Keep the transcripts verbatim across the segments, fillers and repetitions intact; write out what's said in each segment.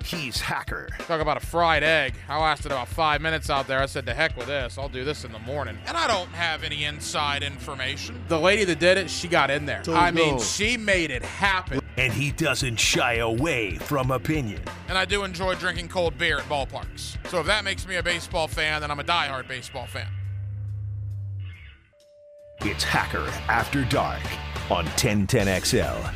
He's Hacker. Talk about a fried egg. I lasted about five minutes out there. I said, to heck with this. I'll do this in the morning. And I don't have any inside information. The lady that did it, she got in there. Don't I mean, know. she made it happen. And he doesn't shy away from opinion. And I do enjoy drinking cold beer at ballparks. So if that makes me a baseball fan, then I'm a diehard baseball fan. It's Hacker After Dark on ten ten X L.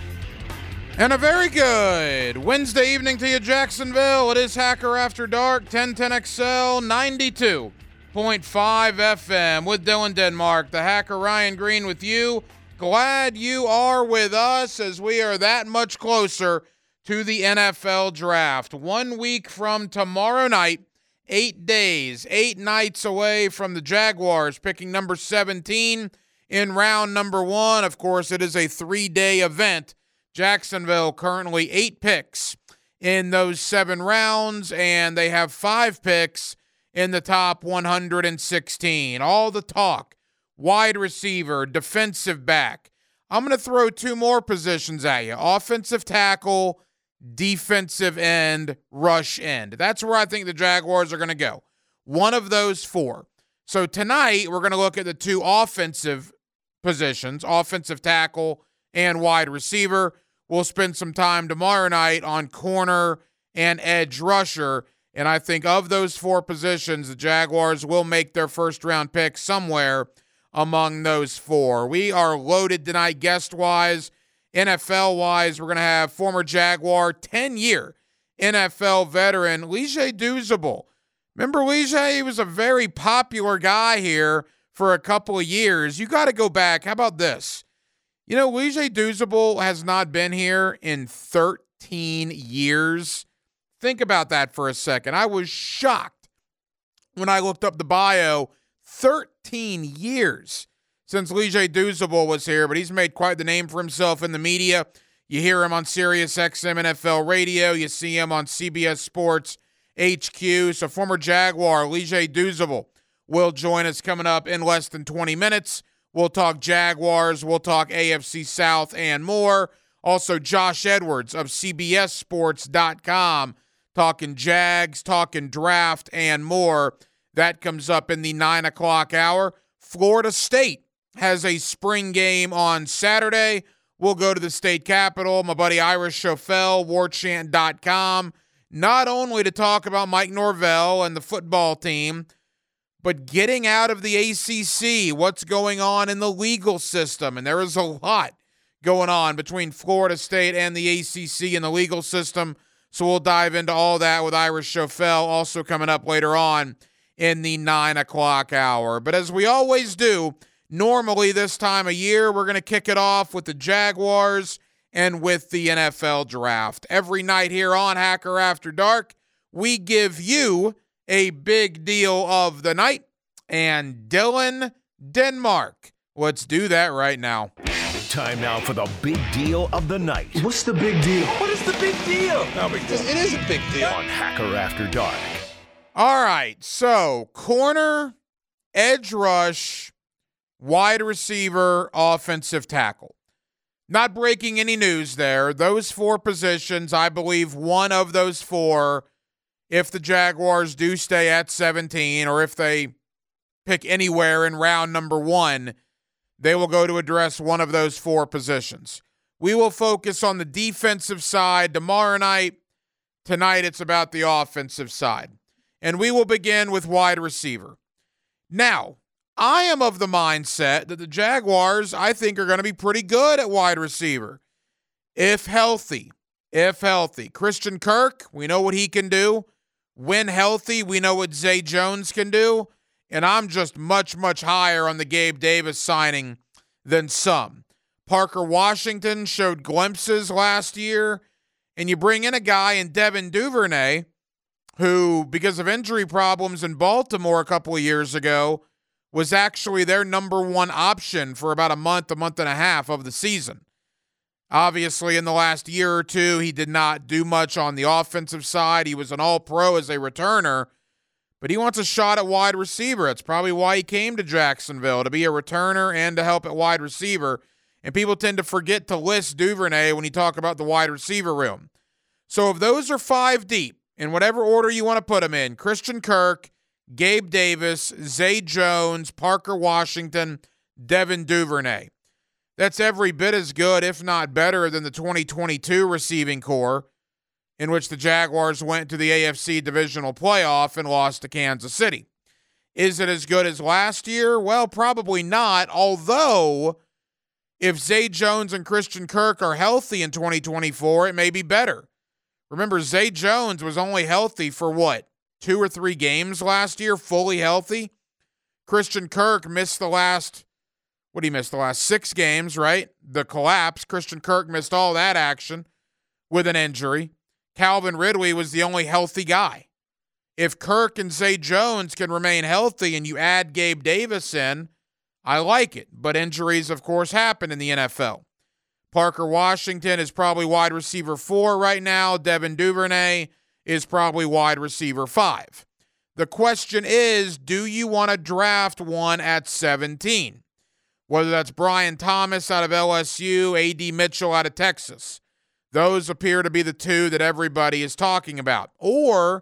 And a very good Wednesday evening to you, Jacksonville. It is Hacker After Dark, ten ten X L, ninety-two point five F M with Dylan Denmark, the Hacker Ryan Green with you. Glad you are with us as we are that much closer to the N F L draft. One week from tomorrow night, eight days, eight nights away from the Jaguars picking number seventeen in round number one. Of course, it is a three-day event. Jacksonville currently eight picks in those seven rounds, and they have five picks in the top one hundred sixteen. All the talk, wide receiver, defensive back. I'm going to throw two more positions at you. Offensive tackle, defensive end, rush end. That's where I think the Jaguars are going to go. One of those four. So tonight, we're going to look at the two offensive positions, offensive tackle and wide receiver. We'll spend some time tomorrow night on corner and edge rusher. And I think of those four positions, the Jaguars will make their first-round pick somewhere among those four. We are loaded tonight guest-wise, N F L-wise. We're going to have former Jaguar, ten-year N F L veteran, Leger Douzable. Remember Leger? He was a very popular guy here for a couple of years. You got to go back. How about this? You know, Leger Douzable has not been here in thirteen years. Think about that for a second. I was shocked when I looked up the bio. thirteen years since Leger Douzable was here, but he's made quite the name for himself in the media. You hear him on Sirius X M N F L Radio. You see him on C B S Sports H Q. So former Jaguar Leger Douzable will join us coming up in less than twenty minutes. We'll talk Jaguars, we'll talk A F C South and more. Also, Josh Edwards of C B S Sports dot com talking Jags, talking draft, and more. That comes up in the nine o'clock hour. Florida State has a spring game on Saturday. We'll go to the state capitol. My buddy Irish Schofel, war chant dot com, not only to talk about Mike Norvell and the football team, but getting out of the A C C, what's going on in the legal system. And there is a lot going on between Florida State and the A C C and the legal system. So we'll dive into all that with Irish Schofel, also coming up later on in the nine o'clock hour. But as we always do, normally this time of year, we're going to kick it off with the Jaguars and with the N F L draft. Every night here on Hacker After Dark, we give you a big deal of the night, and Dylan Denmark. Let's do that right now. Time now for the big deal of the night. What's the big deal? What is the big deal? No big deal. It is a big deal. On Hacker After Dark. All right, so corner, edge rush, wide receiver, offensive tackle. Not breaking any news there. Those four positions, I believe one of those four, if the Jaguars do stay at seventeen, or if they pick anywhere in round number one, they will go to address one of those four positions. We will focus on the defensive side tomorrow night. Tonight, it's about the offensive side. And we will begin with wide receiver. Now, I am of the mindset that the Jaguars, I think, are going to be pretty good at wide receiver. If healthy. If healthy. Christian Kirk, we know what he can do. When healthy, we know what Zay Jones can do. And I'm just much, much higher on the Gabe Davis signing than some. Parker Washington showed glimpses last year. And you bring in a guy in Devin Duvernay, who, because of injury problems in Baltimore a couple of years ago, was actually their number one option for about a month, a month and a half of the season. Obviously, in the last year or two, he did not do much on the offensive side. He was an all-pro as a returner, but he wants a shot at wide receiver. That's probably why he came to Jacksonville, to be a returner and to help at wide receiver. And people tend to forget to list Duvernay when you talk about the wide receiver room. So if those are five deep, in whatever order you want to put them in, Christian Kirk, Gabe Davis, Zay Jones, Parker Washington, Devin Duvernay. That's every bit as good, if not better, than the twenty twenty-two receiving core, in which the Jaguars went to the A F C Divisional Playoff and lost to Kansas City. Is it as good as last year? Well, probably not, although if Zay Jones and Christian Kirk are healthy in twenty twenty-four, it may be better. Remember, Zay Jones was only healthy for what, two or three games last year, fully healthy? Christian Kirk missed the last, what did he miss, the last six games, right? The collapse. Christian Kirk missed all that action with an injury. Calvin Ridley was the only healthy guy. If Kirk and Zay Jones can remain healthy and you add Gabe Davis in, I like it. But injuries, of course, happen in the N F L. Parker Washington is probably wide receiver four right now. Devin Duvernay is probably wide receiver five. The question is, do you want to draft one at seventeen? Whether that's Brian Thomas out of L S U, A D Mitchell out of Texas. Those appear to be the two that everybody is talking about. Or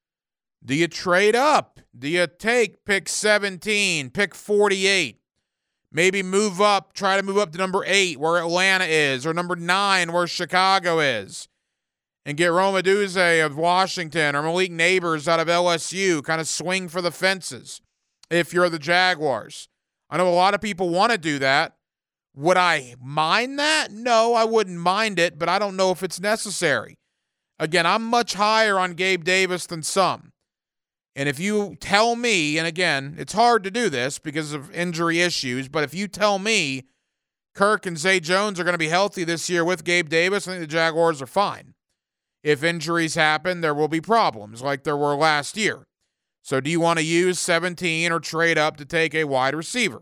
do you trade up? Do you take pick seventeen, pick forty-eight? Maybe move up, try to move up to number eight where Atlanta is, or number nine where Chicago is, and get Rome Odunze of Washington or Malik Neighbors out of L S U, kind of swing for the fences if you're the Jaguars. I know a lot of people want to do that. Would I mind that? No, I wouldn't mind it, but I don't know if it's necessary. Again, I'm much higher on Gabe Davis than some. And if you tell me, and again, it's hard to do this because of injury issues, but if you tell me Kirk and Zay Jones are going to be healthy this year with Gabe Davis, I think the Jaguars are fine. If injuries happen, there will be problems like there were last year. So do you want to use seventeen or trade up to take a wide receiver?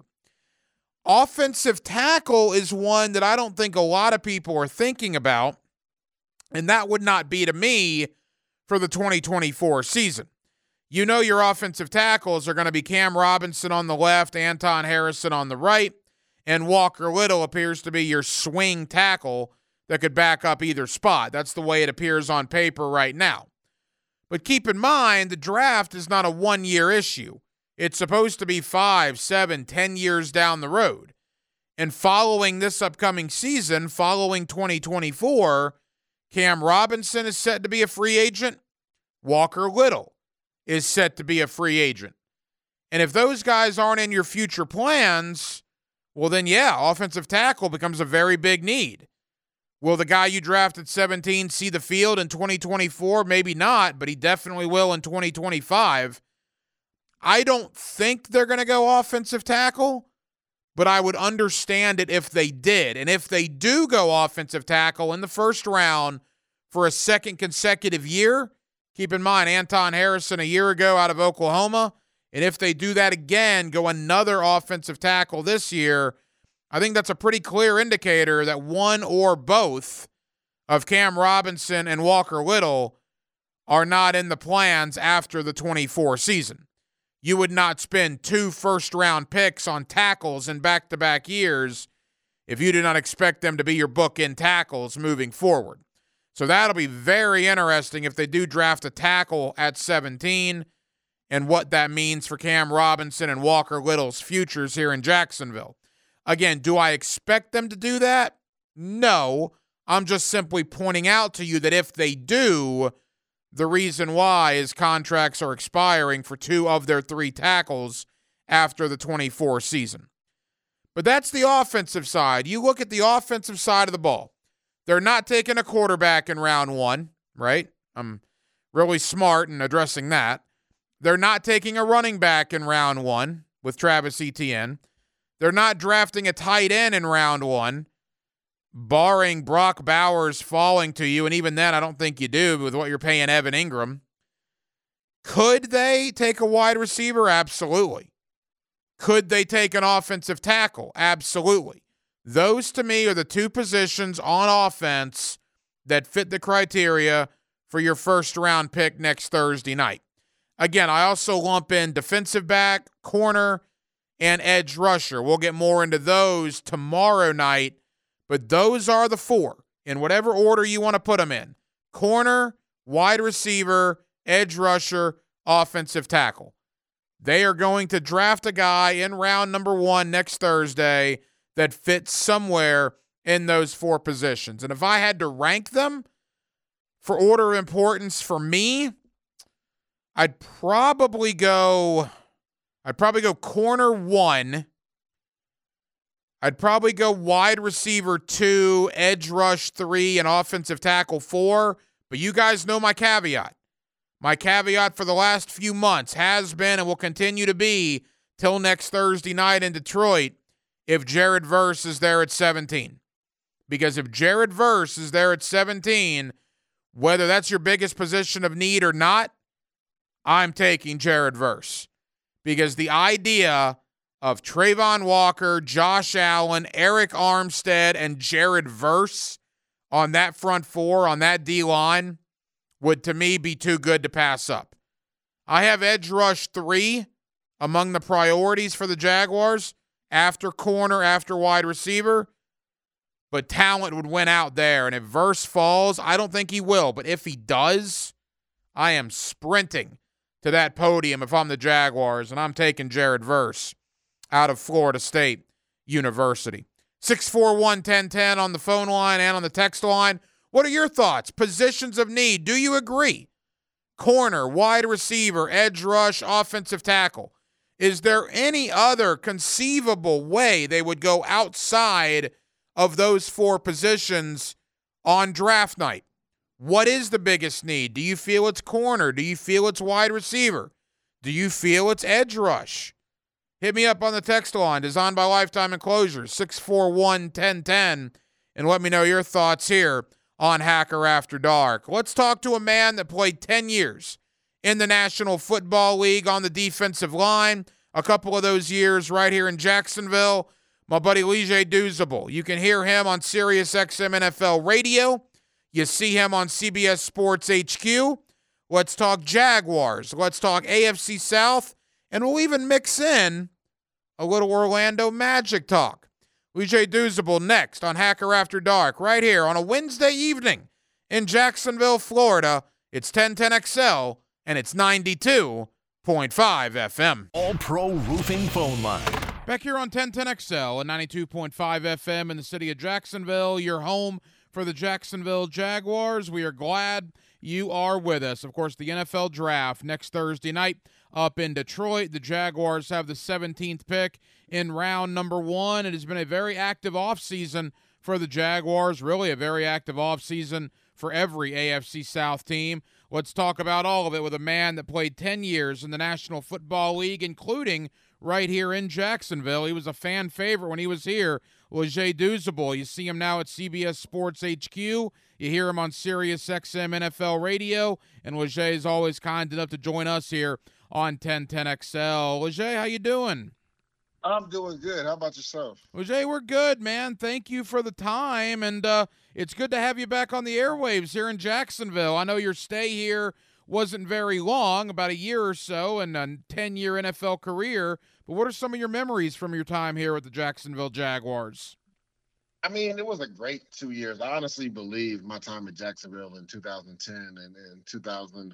Offensive tackle is one that I don't think a lot of people are thinking about, and that would not be to me for the twenty twenty-four season. You know your offensive tackles are going to be Cam Robinson on the left, Anton Harrison on the right, and Walker Little appears to be your swing tackle that could back up either spot. That's the way it appears on paper right now. But keep in mind, the draft is not a one-year issue. It's supposed to be five, seven, ten years down the road. And following this upcoming season, following twenty twenty-four, Cam Robinson is set to be a free agent. Walker Little is set to be a free agent. And if those guys aren't in your future plans, well then yeah, offensive tackle becomes a very big need. Will the guy you draft at seventeen see the field in twenty twenty-four? Maybe not, but he definitely will in twenty twenty-five. I don't think they're going to go offensive tackle, but I would understand it if they did. And if they do go offensive tackle in the first round for a second consecutive year, keep in mind, Anton Harrison a year ago out of Oklahoma. And if they do that again, go another offensive tackle this year, I think that's a pretty clear indicator that one or both of Cam Robinson and Walker Little are not in the plans after the twenty-four season. You would not spend two first-round picks on tackles in back-to-back years if you do not expect them to be your bookend tackles moving forward. So that'll be very interesting if they do draft a tackle at seventeen and what that means for Cam Robinson and Walker Little's futures here in Jacksonville. Again, do I expect them to do that? No. I'm just simply pointing out to you that if they do, the reason why is contracts are expiring for two of their three tackles after the twenty-four season. But that's the offensive side. You look at the offensive side of the ball. They're not taking a quarterback in round one, right? I'm really smart in addressing that. They're not taking a running back in round one with Travis Etienne. They're not drafting a tight end in round one, barring Brock Bowers falling to you, and even then I don't think you do with what you're paying Evan Ingram. Could they take a wide receiver? Absolutely. Could they take an offensive tackle? Absolutely. Those, to me, are the two positions on offense that fit the criteria for your first-round pick next Thursday night. Again, I also lump in defensive back, corner, and edge rusher. We'll get more into those tomorrow night, but those are the four, in whatever order you want to put them in. corner, wide receiver, edge rusher, offensive tackle. They are going to draft a guy in round number one next Thursday that fits somewhere in those four positions. And if I had to rank them for order of importance for me, I'd probably go I'd probably go corner one. I'd probably go wide receiver two, edge rush three, and offensive tackle four. But you guys know my caveat. My caveat for the last few months has been and will continue to be till next Thursday night in Detroit if Jared Verse is there at seventeen. Because if Jared Verse is there at seventeen, whether that's your biggest position of need or not, I'm taking Jared Verse. Because the idea of Trayvon Walker, Josh Allen, Eric Armstead, and Jared Verse on that front four, on that D-line, would to me be too good to pass up. I have edge rush three among the priorities for the Jaguars, after corner, after wide receiver, but talent would win out there. And if Verse falls, I don't think he will, but if he does, I am sprinting to that podium if I'm the Jaguars, and I'm taking Jared Verse out of Florida State University. six four one, one zero one zero on the phone line and on the text line. What are your thoughts? Positions of need. Do you agree? Corner, wide receiver, edge rush, offensive tackle. Is there any other conceivable way they would go outside of those four positions on draft night? What is the biggest need? Do you feel it's corner? Do you feel it's wide receiver? Do you feel it's edge rush? Hit me up on the text line, designed by Lifetime Enclosures, six four one, one zero one zero, and let me know your thoughts here on Hacker After Dark. Let's talk to a man that played ten years in the National Football League on the defensive line, a couple of those years right here in Jacksonville, my buddy Leger Douzable. You can hear him on Sirius X M N F L Radio. You see him on C B S Sports H Q. Let's talk Jaguars. Let's talk A F C South. And we'll even mix in a little Orlando Magic talk. Leger Douzable next on Hacker After Dark, right here on a Wednesday evening in Jacksonville, Florida. It's ten ten X L, and it's ninety-two point five F M. All Pro Roofing Phone Line. Back here on ten ten X L and ninety-two point five F M in the city of Jacksonville, your home for the Jacksonville Jaguars. We are glad you are with us. Of course, the N F L Draft next Thursday night up in Detroit. The Jaguars have the seventeenth pick in round number one. It has been a very active offseason for the Jaguars, really a very active offseason for every A F C South team. Let's talk about all of it with a man that played ten years in the National Football League, including right here in Jacksonville. He was a fan favorite when he was here. Leger Douzable. You see him now at C B S Sports H Q. You hear him on Sirius X M N F L Radio. And Leger is always kind enough to join us here on ten ten X L. Leger, how you doing? I'm doing good. How about yourself? Leger, we're good, man. Thank you for the time. And uh, it's good to have you back on the airwaves here in Jacksonville. I know your stay here wasn't very long, about a year or so, and a ten-year N F L career. But what are some of your memories from your time here with the Jacksonville Jaguars? I mean, it was a great two years. I honestly believe my time at Jacksonville in two thousand ten and in two thousand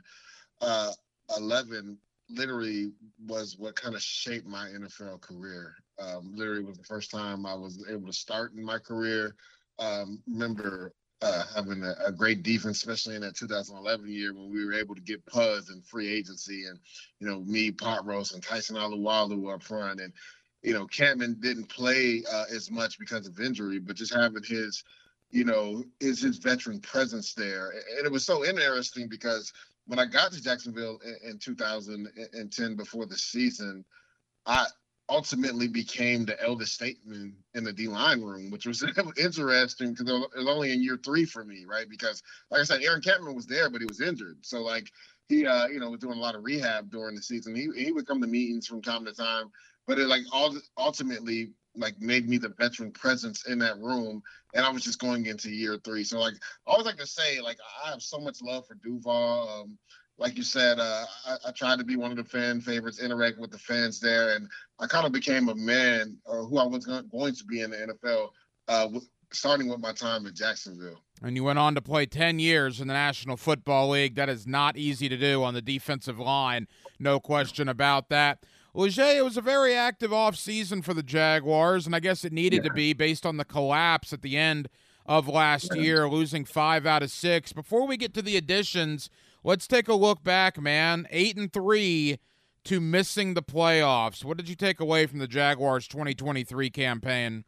eleven literally was what kind of shaped my N F L career. Um, literally was the first time I was able to start in my career. Um, remember uh, having a, a great defense, especially in that two thousand eleven year when we were able to get Puz in free agency, and you know me, Pot Roast, and Tyson Alualu up front, and you know Campman didn't play uh, as much because of injury, but just having his, you know, is his veteran presence there, and it was so interesting because when I got to Jacksonville in, in two thousand ten before the season, I ultimately became the eldest statesman in the D-line room, which was interesting because it was only in year three for me, right? Because, like I said, Aaron Campman was there, but he was injured. So, like, he, uh, you know, was doing a lot of rehab during the season. He he would come to meetings from time to time, but it, like, all ultimately, like, made me the veteran presence in that room, and I was just going into year three. So, like, I always like to say, like, I have so much love for Duval. Um, Like you said, uh, I, I tried to be one of the fan favorites, interact with the fans there, and I kind of became a man uh, who I was going to be in the N F L, uh, w- starting with my time in Jacksonville. And you went on to play ten years in the National Football League. That is not easy to do on the defensive line. No question about that. Leger, it was a very active offseason for the Jaguars, and I guess it needed yeah. to be based on the collapse at the end of last year, losing five out of six. Before we get to the additions, let's take a look back, man. Eight and three to missing the playoffs. What did you take away from the Jaguars' twenty twenty-three campaign?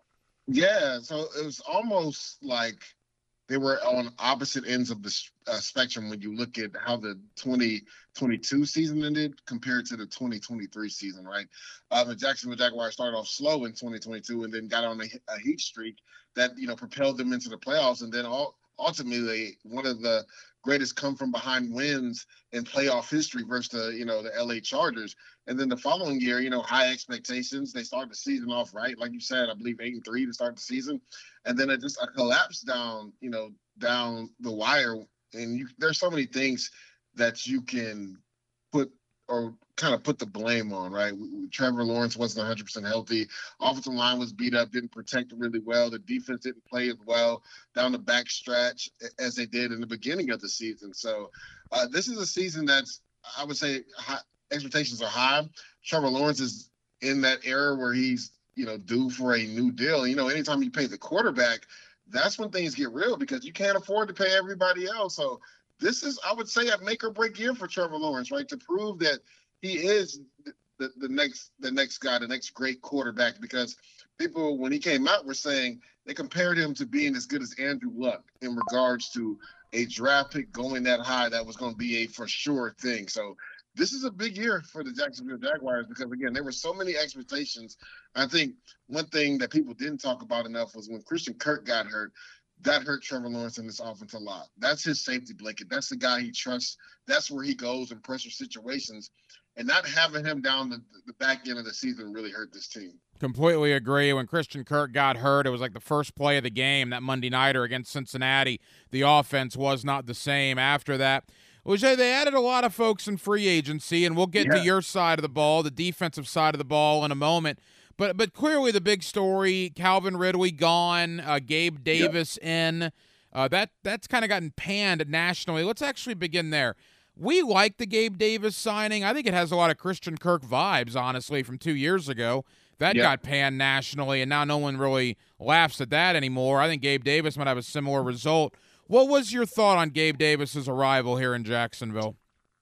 Yeah, so it was almost like they were on opposite ends of the uh, spectrum when you look at how the twenty twenty-two season ended compared to the twenty twenty-three season, right? Uh, the Jacksonville Jaguars started off slow in twenty twenty-two and then got on a, a heat streak that, you know, propelled them into the playoffs. And then all, ultimately, one of the greatest come-from-behind wins in playoff history versus the, you know, the L A Chargers. And then the following year, you know, high expectations. They started the season off right, like you said, I believe eight and three to start the season, and then it just a collapse down, you know, down the wire. And you, there's so many things that you can put or kind of put the blame on, right? Trevor Lawrence wasn't one hundred percent healthy. Offensive line was beat up, didn't protect really well. The defense didn't play as well down the back stretch as they did in the beginning of the season. So uh, this is a season that's, I would say, high, expectations are high. Trevor Lawrence is in that era where he's, you know, due for a new deal. You know, anytime you pay the quarterback, that's when things get real because you can't afford to pay everybody else. So this is, I would say, a make or break year for Trevor Lawrence, right? To prove that he is the, the next the next guy, the next great quarterback, because people, when he came out, were saying they compared him to being as good as Andrew Luck in regards to a draft pick going that high. That was going to be a for sure thing. So this is a big year for the Jacksonville Jaguars because, again, there were so many expectations. I think one thing that people didn't talk about enough was when Christian Kirk got hurt. That hurt Trevor Lawrence in this offense a lot. That's his safety blanket. That's the guy he trusts. That's where he goes in pressure situations. And not having him down the, the back end of the season really hurt this team. Completely agree. When Christian Kirk got hurt, it was like the first play of the game, that Monday nighter against Cincinnati. The offense was not the same after that. Leger, they added a lot of folks in free agency, and we'll get yeah. to your side of the ball, the defensive side of the ball, in a moment. But but clearly the big story, Calvin Ridley gone, uh, Gabe Davis yep. in. Uh, that that's kind of gotten panned nationally. Let's actually begin there. We like the Gabe Davis signing. I think it has a lot of Christian Kirk vibes, honestly, from two years ago. That yep. got panned nationally, and now no one really laughs at that anymore. I think Gabe Davis might have a similar result. What was your thought on Gabe Davis's arrival here in Jacksonville?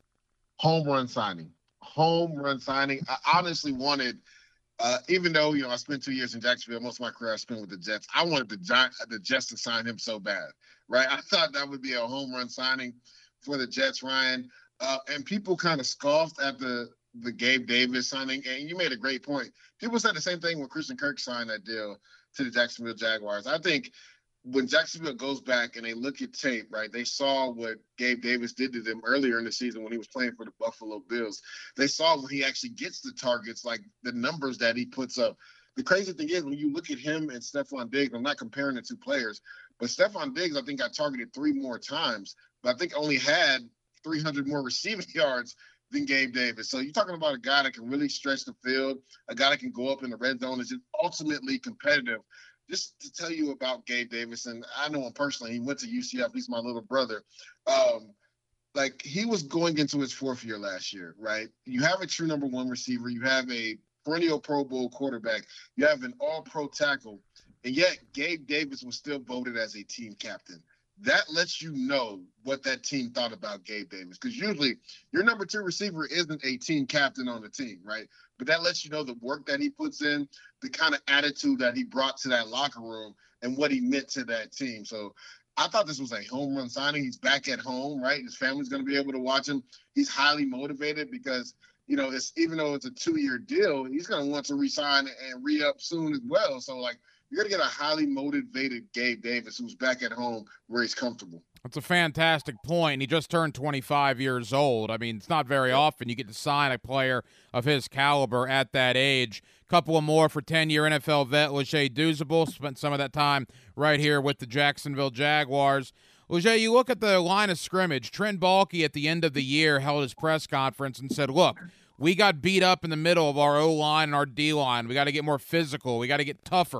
Home run signing. Home run signing. I honestly wanted – Uh, even though, you know, I spent two years in Jacksonville, most of my career I spent with the Jets, I wanted the, Gi- the Jets to sign him so bad, right? I thought that would be a home run signing for the Jets, Ryan. Uh, and people kind of scoffed at the, the Gabe Davis signing. And you made a great point. People said the same thing when Christian Kirk signed that deal to the Jacksonville Jaguars. I think when Jacksonville goes back and they look at tape, right, they saw what Gabe Davis did to them earlier in the season when he was playing for the Buffalo Bills. They saw when he actually gets the targets, like the numbers that he puts up. The crazy thing is when you look at him and Stephon Diggs, I'm not comparing the two players, but Stephon Diggs, I think, got targeted three more times, but I think only had three hundred more receiving yards than Gabe Davis. So you're talking about a guy that can really stretch the field, a guy that can go up in the red zone, is just ultimately competitive. Just to tell you about Gabe Davis, and I know him personally, he went to U C F, he's my little brother. Um, like, he was going into his fourth year last year, right? You have a true number one receiver, you have a perennial Pro Bowl quarterback, you have an all-pro tackle, and yet Gabe Davis was still voted as a team captain. That lets you know what that team thought about Gabe Davis, because usually your number two receiver isn't a team captain on the team, right? But that lets you know the work that he puts in, the kind of attitude that he brought to that locker room, and what he meant to that team. So I thought this was a home run signing. He's back at home, right? His family's going to be able to watch him. He's highly motivated because, you know, it's even though it's a two-year deal, he's going to want to re-sign and re-up soon as well. So, like, you're going to get a highly motivated Gabe Davis who's back at home where he's comfortable. That's a fantastic point, and he just turned twenty-five years old. I mean, it's not very often you get to sign a player of his caliber at that age. Couple of more for ten-year N F L vet Leger Douzable. Spent some of that time right here with the Jacksonville Jaguars. Leger, you look at the line of scrimmage. Trent Baalke at the end of the year held his press conference and said, look, we got beat up in the middle of our O-line and our D-line. We got to get more physical. We got to get tougher.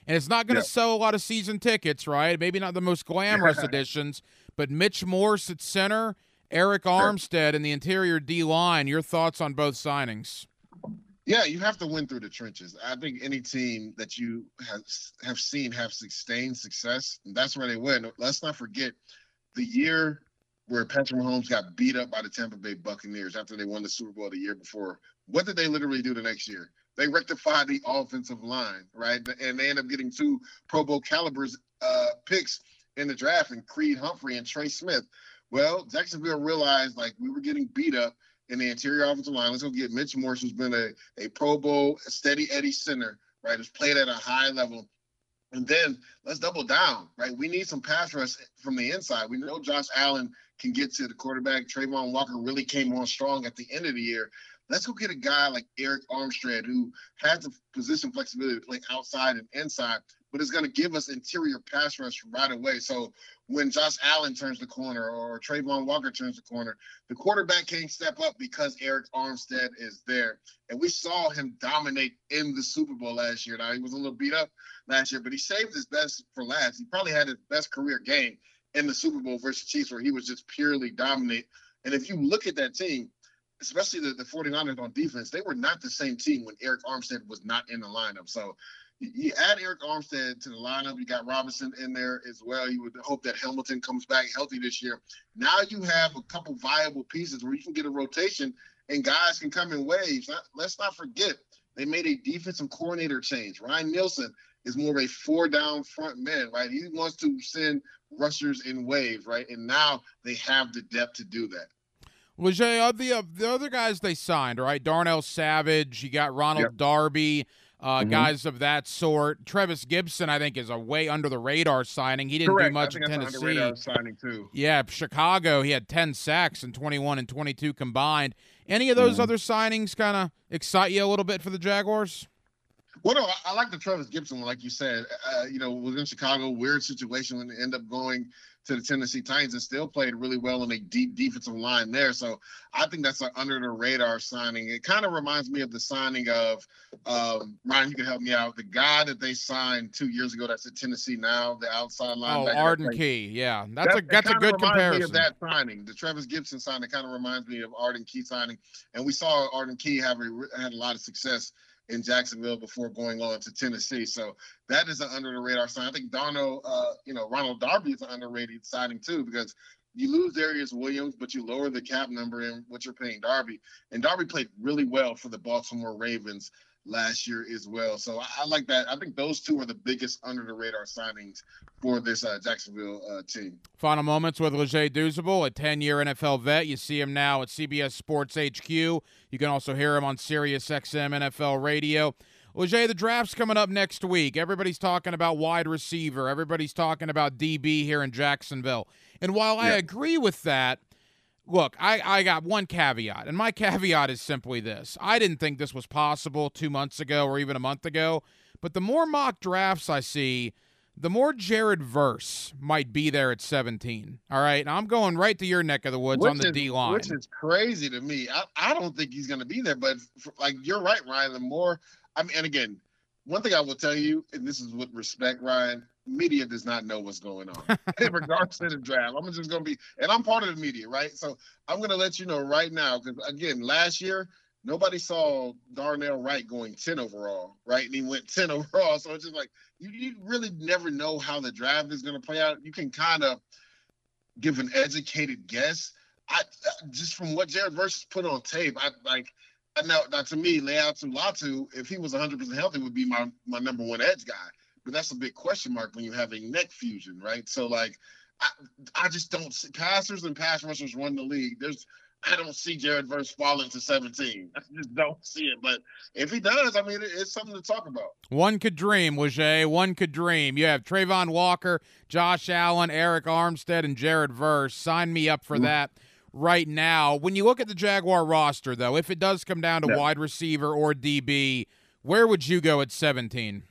And it's not going to Yep. sell a lot of season tickets, right? Maybe not the most glamorous additions, but Mitch Morse at center, Eric Armstead in the interior D-line. Your thoughts on both signings? Yeah, you have to win through the trenches. I think any team that you have have seen have sustained success, that's where they win. Let's not forget the year where Patrick Mahomes got beat up by the Tampa Bay Buccaneers after they won the Super Bowl the year before. What did they literally do the next year? They rectified the offensive line, right? And they end up getting two Pro Bowl calibers uh, picks in the draft, and Creed Humphrey and Trey Smith. Well, Jacksonville realized, like, we were getting beat up in the interior offensive line. Let's go get Mitch Morse, who's been a, a Pro Bowl, a steady Eddie center, right, who's played at a high level. And then let's double down, right? We need some pass rush from the inside. We know Josh Allen can get to the quarterback. Trayvon Walker really came on strong at the end of the year. Let's go get a guy like Eric Armstead, who has the position flexibility to play outside and inside, but is going to give us interior pass rush right away. So when Josh Allen turns the corner or Trayvon Walker turns the corner, the quarterback can't step up because Eric Armstead is there. And we saw him dominate in the Super Bowl last year. Now, he was a little beat up last year, but he saved his best for last. He probably had his best career game in the Super Bowl versus Chiefs, where he was just purely dominant. And if you look at that team, especially the, the 49ers on defense, they were not the same team when Eric Armstead was not in the lineup. So you add Eric Armstead to the lineup. You got Robinson in there as well. You would hope that Hamilton comes back healthy this year. Now you have a couple viable pieces where you can get a rotation and guys can come in waves. Not, let's not forget, they made a defensive coordinator change. Ryan Nielsen is more of a four-down front man, right? He wants to send rushers in waves, right? And now they have the depth to do that. Leger, of the, uh, the other guys they signed, right? Darnell Savage, you got Ronald Yep. Darby, uh, Mhm. guys of that sort. Travis Gibson, I think, is a way under the radar signing. He didn't Correct. do much I in think that's an Tennessee. under-radar signing too. Yeah, Chicago, he had ten sacks in twenty-one and twenty-two combined. Any of those Mhm. other signings kind of excite you a little bit for the Jaguars? Well, no, I, I like the Travis Gibson one, like you said. Uh, you know, was in Chicago, weird situation when they end up going to the Tennessee Titans and still played really well in a deep defensive line there. So I think that's an under the radar signing. It kind of reminds me of the signing of um, Ryan. You can help me out. The guy that they signed two years ago that's at Tennessee now, the outside Oh, linebacker. Arden that Key, yeah, that's that, a that's a good reminds comparison. Me of that signing, the Travis Gibson signing, kind of reminds me of Arden Key signing, and we saw Arden Key have a, had a lot of success in Jacksonville before going on to Tennessee. So that is an under the radar sign. I think Donald, uh, you know, Ronald Darby is an underrated signing too, because you lose Darius Williams, but you lower the cap number in what you're paying Darby. And Darby played really well for the Baltimore Ravens last year as well. So I, I like that. I think those two are the biggest under the radar signings for this uh, Jacksonville uh, team. Final moments with Leger Douzable, a ten-year N F L vet. You see him now at C B S Sports H Q. You can also hear him on Sirius X M N F L Radio. Leger, the draft's coming up next week. Everybody's talking about wide receiver. Everybody's talking about D B here in Jacksonville. And while I Yeah. agree with that, look, I, I got one caveat, and my caveat is simply this. I didn't think this was possible two months ago or even a month ago, but the more mock drafts I see, the more Jared Verse might be there at seventeen. All right, now I'm going right to your neck of the woods Which on the is- D-line. Which is crazy to me. I, I don't think he's going to be there, but for, like, you're right, Ryan. The more, I mean, and again, one thing I will tell you, and this is with respect, Ryan, media does not know what's going on in regards to the draft. I'm just going to be, and I'm part of the media, right? So I'm going to let you know right now, because again, last year, nobody saw Darnell Wright going ten overall, right? And he went ten overall. So it's just like, you, you really never know how the draft is going to play out. You can kind of give an educated guess. I just from what Jared Verse put on tape, I like, now, now to me, Leatu Latu, if he was one hundred percent healthy, would be my, my number one edge guy. But that's a big question mark when you have a neck fusion, right? So, like, I, I just don't see passers and pass rushers run the league. There's, I don't see Jared Verse falling to seventeen. I just don't see it. But if he does, I mean, it, it's something to talk about. One could dream, Leger. One could dream. You have Trayvon Walker, Josh Allen, Eric Armstead, and Jared Verse. Sign me up for Mm. that right now. When you look at the Jaguar roster, though, if it does come down to Yeah. wide receiver or D B, where would you go at seventeen?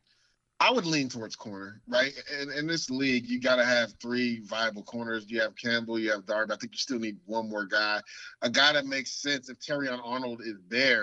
I would lean towards corner, right? In, in this league, you got to have three viable corners. You have Campbell, you have Darby. I think you still need one more guy, a guy that makes sense. If Terrion Arnold is there,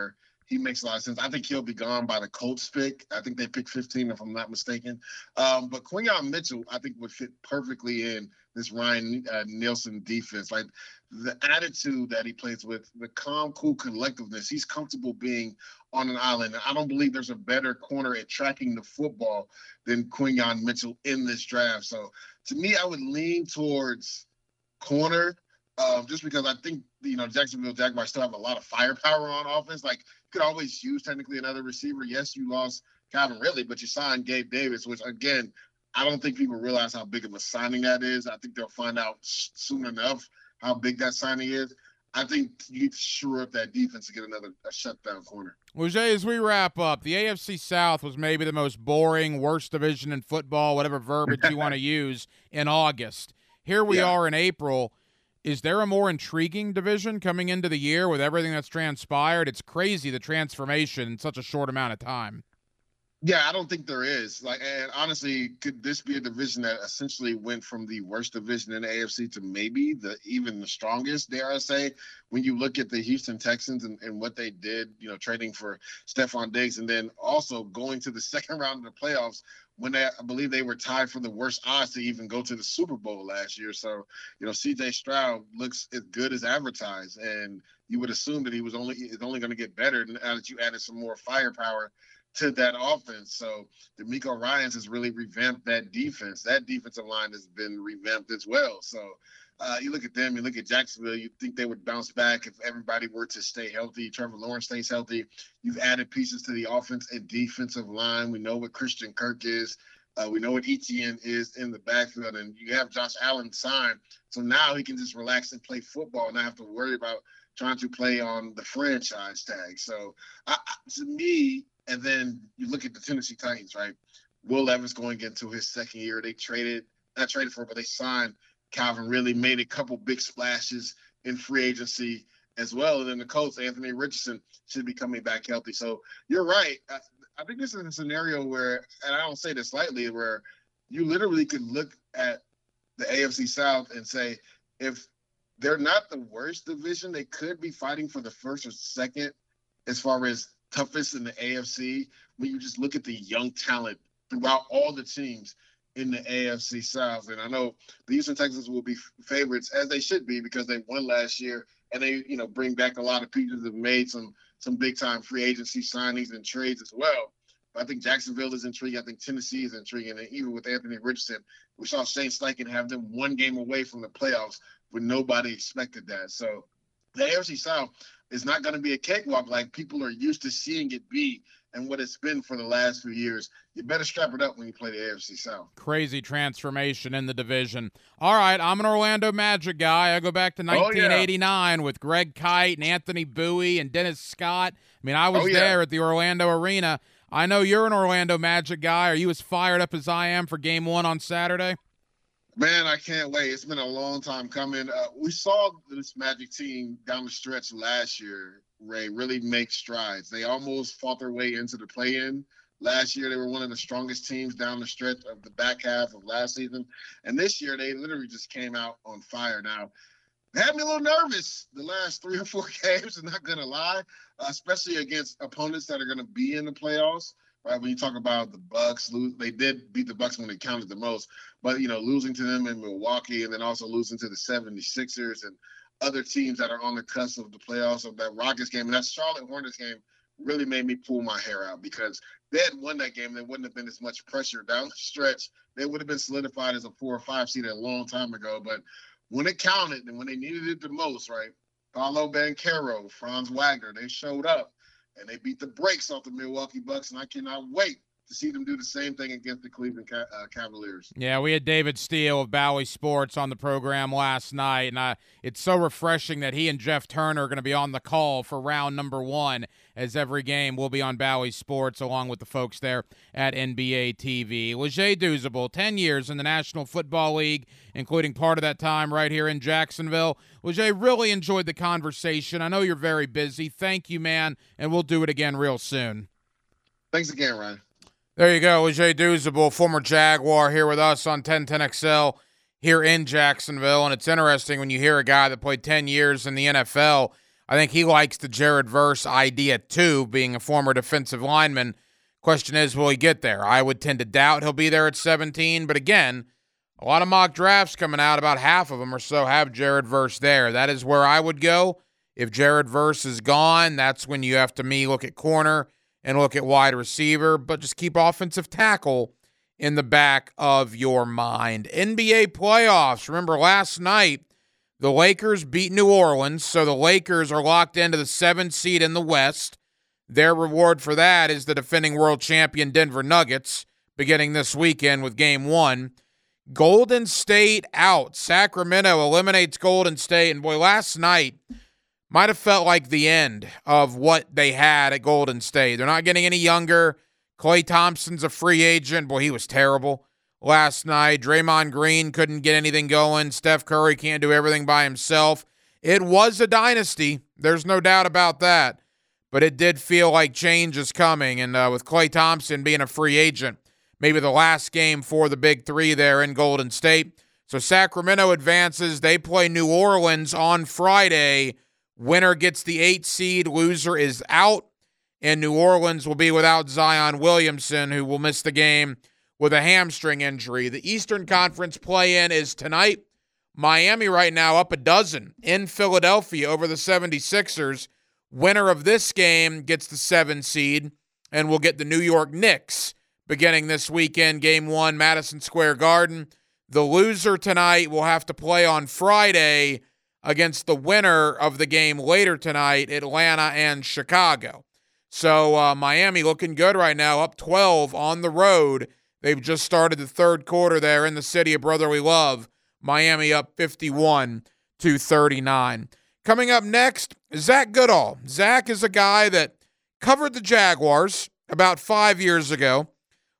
he makes a lot of sense. I think he'll be gone by the Colts pick. I think they pick fifteen, if I'm not mistaken. Um, but Quinyon Mitchell, I think, would fit perfectly in this Ryan uh, Nielsen defense. Like the attitude that he plays with, the calm, cool collectiveness. He's comfortable being on an island. And I don't believe there's a better corner at tracking the football than Quinyon Mitchell in this draft. So to me, I would lean towards corner. Um, just because I think, you know, Jacksonville Jaguars still have a lot of firepower on offense. Like, you could always use technically another receiver. Yes, you lost Calvin Ridley, but you signed Gabe Davis, which, again, I don't think people realize how big of a signing that is. I think they'll find out soon enough how big that signing is. I think you need to shore up that defense to get another a shutdown corner. Well, Jay, as we wrap up, the A F C South was maybe the most boring, worst division in football, whatever verbiage you want to use, in August. Here we Yeah. are in April. Is there a more intriguing division coming into the year with everything that's transpired? It's crazy, the transformation in such a short amount of time. Yeah, I don't think there is. Like, and honestly, could this be a division that essentially went from the worst division in the A F C to maybe the even the strongest, dare I say, when you look at the Houston Texans and, and what they did, you know, trading for Stephon Diggs and then also going to the second round of the playoffs when they, I believe they were tied for the worst odds to even go to the Super Bowl last year. So, you know, C J Stroud looks as good as advertised, and you would assume that he was only is only going to get better now that you added some more firepower to that offense. So D'Amico Ryans has really revamped that defense. That defensive line has been revamped as well. So uh, you look at them, you look at Jacksonville, you think they would bounce back if everybody were to stay healthy. Trevor Lawrence stays healthy. You've added pieces to the offense and defensive line. We know what Christian Kirk is. Uh, we know what Etienne is in the backfield, and you have Josh Allen signed. So now he can just relax and play football and not have to worry about trying to play on the franchise tag. So I, to me, and then you look at the Tennessee Titans, right? Will Levis going into his second year. They traded, not traded for, but they signed Calvin Ridley, made a couple big splashes in free agency as well. And then the Colts, Anthony Richardson, should be coming back healthy. So you're right. I, I think this is a scenario where, and I don't say this lightly, where you literally could look at the A F C South and say, if they're not the worst division, they could be fighting for the first or second as far as toughest in the A F C when you just look at the young talent throughout all the teams in the A F C South. And I know the Houston Texans will be favorites, as they should be, because they won last year and they, you know, bring back a lot of pieces, have made some some big time free agency signings and trades as well. But I think Jacksonville is intriguing. I think Tennessee is intriguing. And even with Anthony Richardson, we saw Shane Steichen have them one game away from the playoffs when nobody expected that. So the A F C South is not going to be a cakewalk like people are used to seeing it be and what it's been for the last few years. You better strap it up when you play the A F C South. Crazy transformation in the division. All right, I'm an Orlando Magic guy. I go back to nineteen eighty-nine oh, yeah. with Greg Kite and Anthony Bowie and Dennis Scott. I mean, I was oh, yeah. there at the Orlando Arena. I know you're an Orlando Magic guy. Are you as fired up as I am for game one on Saturday? Man, I can't wait. It's been a long time coming. Uh, we saw this Magic team down the stretch last year, Ray, really make strides. They almost fought their way into the play-in. Last year, they were one of the strongest teams down the stretch of the back half of last season. And this year, they literally just came out on fire. Now, they had me a little nervous the last three or four games, I'm not going to lie, uh, especially against opponents that are going to be in the playoffs. Right, when you talk about the Bucks, they did beat the Bucks when they counted the most, but, you know, losing to them in Milwaukee and then also losing to the seventy-sixers and other teams that are on the cusp of the playoffs, of that Rockets game and that Charlotte Hornets game really made me pull my hair out, because they had won that game. There wouldn't have been as much pressure down the stretch. They would have been solidified as a four or five seed a long time ago. But when it counted and when they needed it the most, right, Paolo Banchero, Franz Wagner, they showed up. And they beat the brakes off the Milwaukee Bucks, and I cannot wait to see them do the same thing against the Cleveland Ca- uh, Cavaliers. Yeah, we had David Steele of Bally Sports on the program last night, and uh, it's so refreshing that he and Jeff Turner are going to be on the call for round number one, as every game will be on Bally Sports along with the folks there at N B A T V. Leger Douzable, ten years in the National Football League, including part of that time right here in Jacksonville. Leger, really enjoyed the conversation. I know you're very busy. Thank you, man, and we'll do it again real soon. Thanks again, Ryan. There you go, Leger Douzable, former Jaguar, here with us on ten ten X L here in Jacksonville. And it's interesting when you hear a guy that played ten years in the N F L. I think he likes the Jared Verse idea too, being a former defensive lineman. Question is, will he get there? I would tend to doubt he'll be there at seventeen, but again, a lot of mock drafts coming out, about half of them or so have Jared Verse there. That is where I would go. If Jared Verse is gone, that's when you have to me look at corner and look at wide receiver, but just keep offensive tackle in the back of your mind. N B A playoffs. Remember last night, the Lakers beat New Orleans, so the Lakers are locked into the seventh seed in the West. Their reward for that is the defending world champion Denver Nuggets, beginning this weekend with game one. Golden State out. Sacramento eliminates Golden State, and boy, last night might have felt like the end of what they had at Golden State. They're not getting any younger. Klay Thompson's a free agent. Boy, he was terrible last night. Draymond Green couldn't get anything going. Steph Curry can't do everything by himself. It was a dynasty. There's no doubt about that. But it did feel like change is coming. And uh, with Klay Thompson being a free agent, maybe the last game for the big three there in Golden State. So Sacramento advances. They play New Orleans on Friday. Winner gets the eight seed. Loser is out. And New Orleans will be without Zion Williamson, who will miss the game with a hamstring injury. The Eastern Conference play-in is tonight. Miami right now up a dozen in Philadelphia over the seventy-sixers. Winner of this game gets the seven seed and will get the New York Knicks beginning this weekend, game one, Madison Square Garden. The loser tonight will have to play on Friday against the winner of the game later tonight, Atlanta and Chicago. So uh, Miami looking good right now, up twelve on the road. They've just started the third quarter there in the city of brotherly love. Miami up fifty-one to thirty-nine. Coming up next, Zach Goodall. Zach is a guy that covered the Jaguars about five years ago,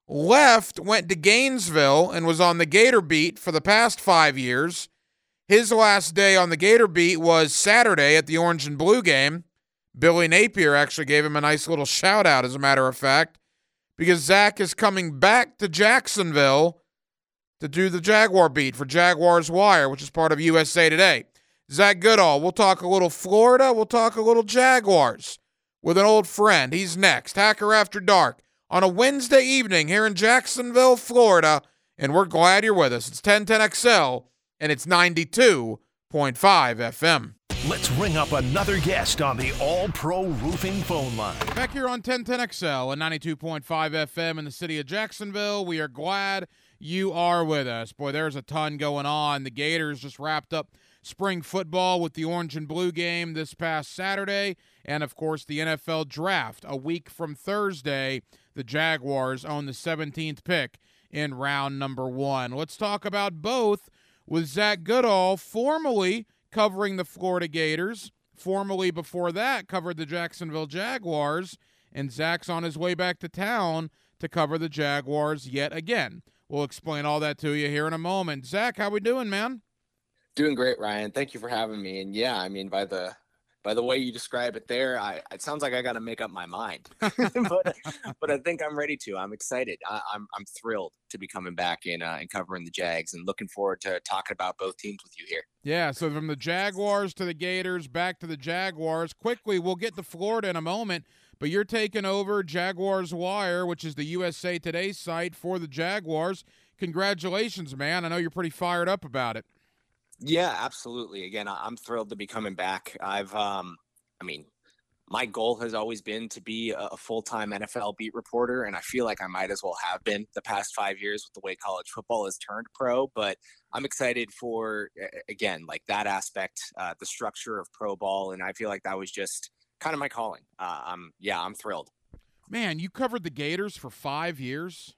left, went to Gainesville, and was on the Gator beat for the past five years. His last day on the Gator beat was Saturday at the Orange and Blue game. Billy Napier actually gave him a nice little shout-out, as a matter of fact, because Zach is coming back to Jacksonville to do the Jaguar beat for Jaguars Wire, which is part of U S A Today. Zach Goodall, we'll talk a little Florida, we'll talk a little Jaguars with an old friend. He's next. Hacker After Dark on a Wednesday evening here in Jacksonville, Florida, and we're glad you're with us. It's ten ten X L, and it's ninety-two point five F M. Let's ring up another guest on the All-Pro Roofing phone line. Back here on ten ten X L and ninety-two point five F M in the city of Jacksonville, we are glad you are with us. Boy, there's a ton going on. The Gators just wrapped up spring football with the Orange and Blue game this past Saturday, and of course the N F L Draft a week from Thursday. The Jaguars own the seventeenth pick in round number one. Let's talk about both with Zach Goodall, formerly covering the Florida Gators, formerly before that covered the Jacksonville Jaguars, and Zach's on his way back to town to cover the Jaguars yet again. We'll explain all that to you here in a moment. Zach, how we doing, man? Doing great, Ryan. Thank you for having me. And yeah, I mean, by the by the way you describe it there, I it sounds like I got to make up my mind. but but I think I'm ready to. I'm excited. I, I'm I'm thrilled to be coming back in uh, and covering the Jags, and looking forward to talking about both teams with you here. Yeah. So from the Jaguars to the Gators, back to the Jaguars. Quickly, we'll get to Florida in a moment. But you're taking over Jaguars Wire, which is the U S A Today site for the Jaguars. Congratulations, man. I know you're pretty fired up about it. Yeah, absolutely. Again, I'm thrilled to be coming back. I've, um, I mean, my goal has always been to be a full-time N F L beat reporter, and I feel like I might as well have been the past five years with the way college football has turned pro. But I'm excited for, again, like that aspect, uh, the structure of pro ball, and I feel like that was just kind of my calling. Uh, um, yeah, I'm thrilled. Man, you covered the Gators for five years?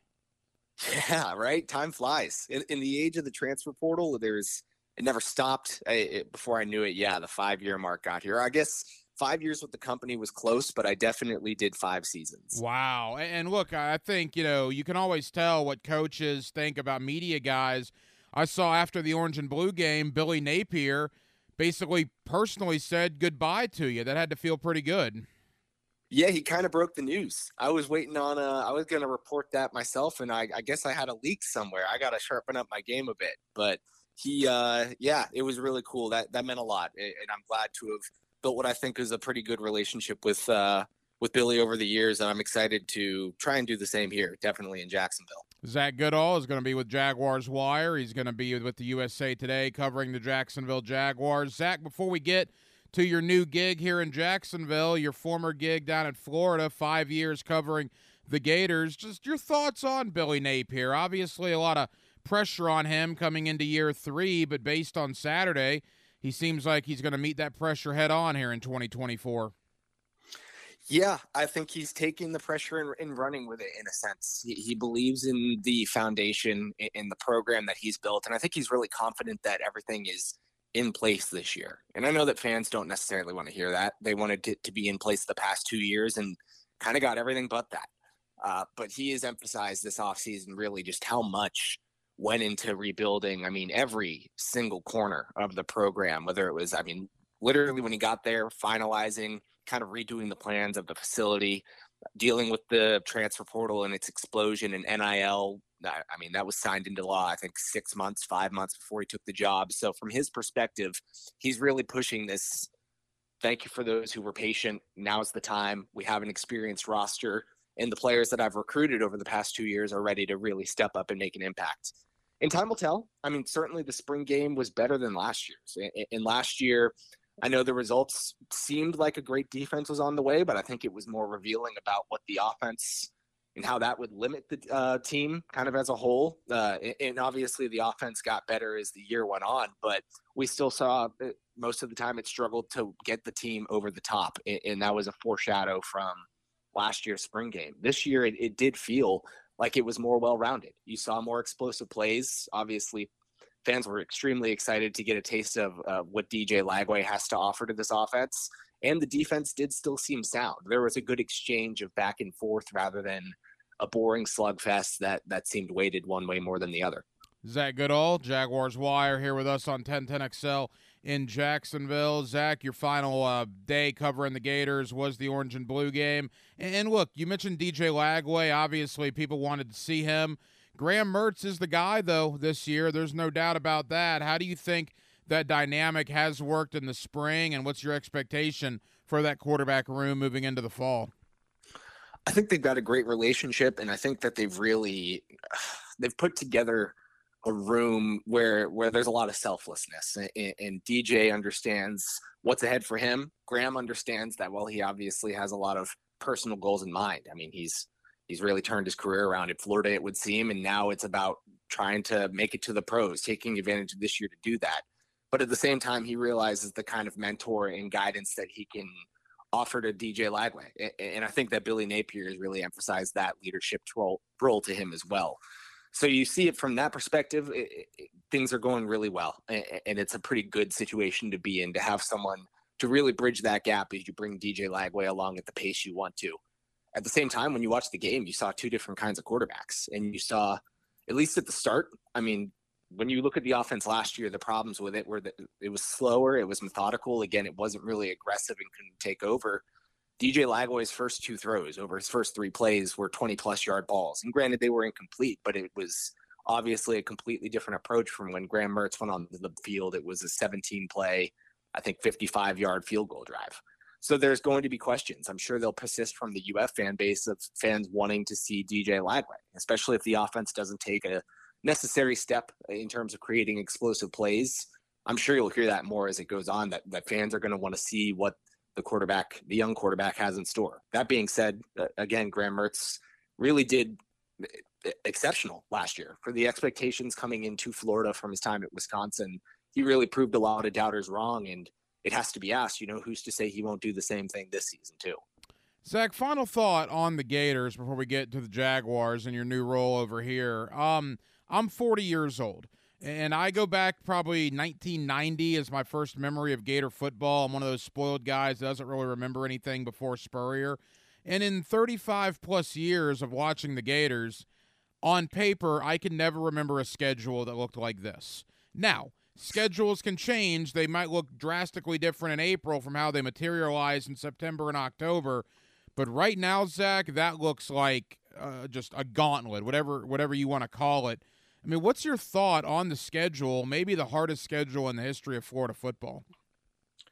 Yeah, right? Time flies. In, in the age of the transfer portal, there's it never stopped. I, it, before I knew it, yeah, the five-year mark got here. I guess five years with the company was close, but I definitely did five seasons. Wow. And look, I think, you know, you can always tell what coaches think about media guys. I saw after the Orange and Blue game, Billy Napier basically personally said goodbye to you. That had to feel pretty good. Yeah, he kind of broke the news. I was waiting on a, I was going to report that myself, and I, I guess I had a leak somewhere. I got to sharpen up my game a bit. But he, uh, yeah, it was really cool. That that meant a lot, and I'm glad to have built what I think is a pretty good relationship with uh, with Billy over the years, and I'm excited to try and do the same here, definitely in Jacksonville. Zach Goodall is going to be with Jaguars Wire. He's going to be with the U S A Today covering the Jacksonville Jaguars. Zach, before we get to your new gig here in Jacksonville, your former gig down in Florida, five years covering the Gators, just your thoughts on Billy Napier. Obviously a lot of pressure on him coming into year three, but based on Saturday, he seems like he's going to meet that pressure head on here in twenty twenty-four. Yeah, I think he's taking the pressure and, and running with it in a sense. He, he believes in the foundation, in, in the program that he's built, and I think he's really confident that everything is in place this year. And I know that fans don't necessarily want to hear that. They wanted it to be in place the past two years and kind of got everything but that. Uh, but he has emphasized this offseason really just how much went into rebuilding. I mean, every single corner of the program, whether it was, I mean, literally when he got there, finalizing, kind of redoing the plans of the facility, dealing with the transfer portal and its explosion and N I L. I mean, that was signed into law, I think, six months, five months before he took the job. So from his perspective, he's really pushing this. Thank you for those who were patient. Now's the time. We have an experienced roster, and the players that I've recruited over the past two years are ready to really step up and make an impact. And time will tell. I mean, certainly the spring game was better than last year's. And last year, I know the results seemed like a great defense was on the way, but I think it was more revealing about what the offense and how that would limit the uh, team kind of as a whole. Uh, and obviously the offense got better as the year went on, but we still saw most of the time it struggled to get the team over the top. And that was a foreshadow from last year's spring game. This year, it, it did feel like it was more well-rounded. You saw more explosive plays. Obviously, fans were extremely excited to get a taste of uh, what D J Lagway has to offer to this offense. And the defense did still seem sound. There was a good exchange of back and forth rather than a boring slugfest that, that seemed weighted one way more than the other. Zach Goodall, Jaguars Wire, here with us on ten ten X L in Jacksonville. Zach, your final uh, day covering the Gators was the Orange and Blue game. And, and look, you mentioned D J Lagway. Obviously, people wanted to see him. Graham Mertz is the guy, though, this year. There's no doubt about that. How do you think that dynamic has worked in the spring, and what's your expectation for that quarterback room moving into the fall? I think they've got a great relationship, and I think that they've really they've put together a room where where there's a lot of selflessness, and, and D J understands what's ahead for him. Graham understands that while he obviously has a lot of personal goals in mind. I mean, he's He's really turned his career around at Florida, it would seem, and now it's about trying to make it to the pros, taking advantage of this year to do that. But at the same time, he realizes the kind of mentor and guidance that he can offer to D J Lagway. And I think that Billy Napier has really emphasized that leadership role, role to him as well. So you see it from that perspective, it, it, things are going really well. And it's a pretty good situation to be in, to have someone to really bridge that gap as you bring D J Lagway along at the pace you want to. At the same time, when you watch the game, you saw two different kinds of quarterbacks. And you saw, at least at the start, I mean, when you look at the offense last year, the problems with it were that it was slower, it was methodical. Again, it wasn't really aggressive and couldn't take over. D J Lagway's first two throws over his first three plays were twenty-plus yard balls. And granted, they were incomplete, but it was obviously a completely different approach from when Graham Mertz went on the field. It was a seventeen-play, I think, fifty-five yard field goal drive. So there's going to be questions. I'm sure they'll persist from the U F fan base of fans wanting to see D J Lagway, especially if the offense doesn't take a necessary step in terms of creating explosive plays. I'm sure you'll hear that more as it goes on, that, that fans are going to want to see what the quarterback, the young quarterback, has in store. That being said, again, Graham Mertz really did exceptional last year for the expectations coming into Florida from his time at Wisconsin. He really proved a lot of doubters wrong, and it has to be asked, you know, who's to say he won't do the same thing this season too? Zach, final thought on the Gators before we get to the Jaguars and your new role over here. Um, I'm forty years old, and I go back probably nineteen ninety as my first memory of Gator football. I'm one of those spoiled guys that doesn't really remember anything before Spurrier. And in thirty-five plus years of watching the Gators, on paper, I can never remember a schedule that looked like this. Now, schedules can change. They might look drastically different in April from how they materialize in September and October. But right now, Zach, that looks like uh, just a gauntlet, whatever whatever you want to call it. I mean, what's your thought on the schedule, maybe the hardest schedule in the history of Florida football?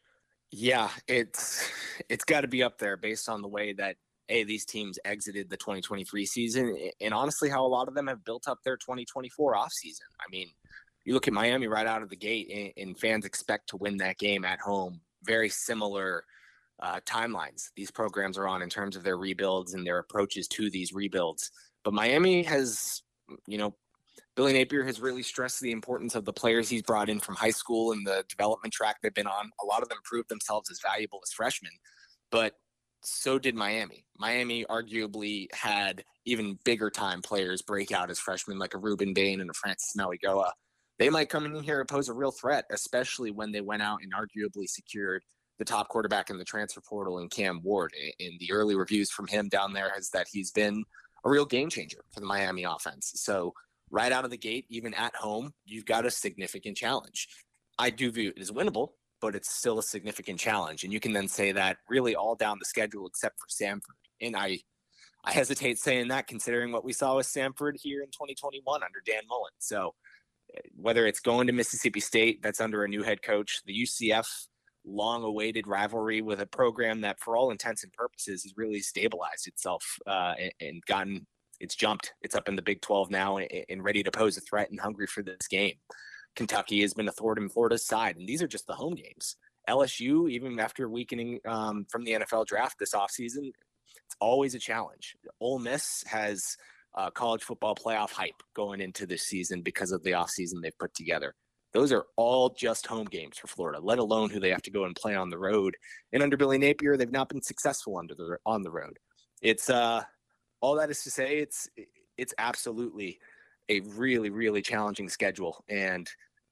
Yeah, it's it's got to be up there based on the way that a these teams exited the twenty twenty-three season, and honestly how a lot of them have built up their twenty twenty-four offseason. I mean, you look at Miami right out of the gate, and, and fans expect to win that game at home. Very similar uh, timelines these programs are on in terms of their rebuilds and their approaches to these rebuilds. But Miami has, you know, Billy Napier has really stressed the importance of the players he's brought in from high school and the development track they've been on. A lot of them proved themselves as valuable as freshmen, but so did Miami. Miami arguably had even bigger time players break out as freshmen, like a Ruben Bain and a Francis Maligoa. They might come in here and pose a real threat, especially when they went out and arguably secured the top quarterback in the transfer portal in Cam Ward. In the early reviews from him down there is that he's been a real game changer for the Miami offense. So right out of the gate, even at home, you've got a significant challenge. I do view it as winnable, but it's still a significant challenge. And you can then say that really all down the schedule except for Samford. And I I hesitate saying that considering what we saw with Samford here in twenty twenty-one under Dan Mullen. So whether it's going to Mississippi State, that's under a new head coach, the U C F long-awaited rivalry with a program that for all intents and purposes has really stabilized itself uh, and, and gotten it's jumped. It's up in the Big twelve now and, and ready to pose a threat and hungry for this game. Kentucky has been a thorn in Florida's side, and these are just the home games. L S U, even after weakening um, from the N F L draft this offseason, it's always a challenge. Ole Miss has uh, college football playoff hype going into this season because of the offseason they've put together. Those are all just home games for Florida, let alone who they have to go and play on the road. And under Billy Napier, they've not been successful under the on the road. It's uh, all that is to say, it's it's absolutely a really, really challenging schedule, and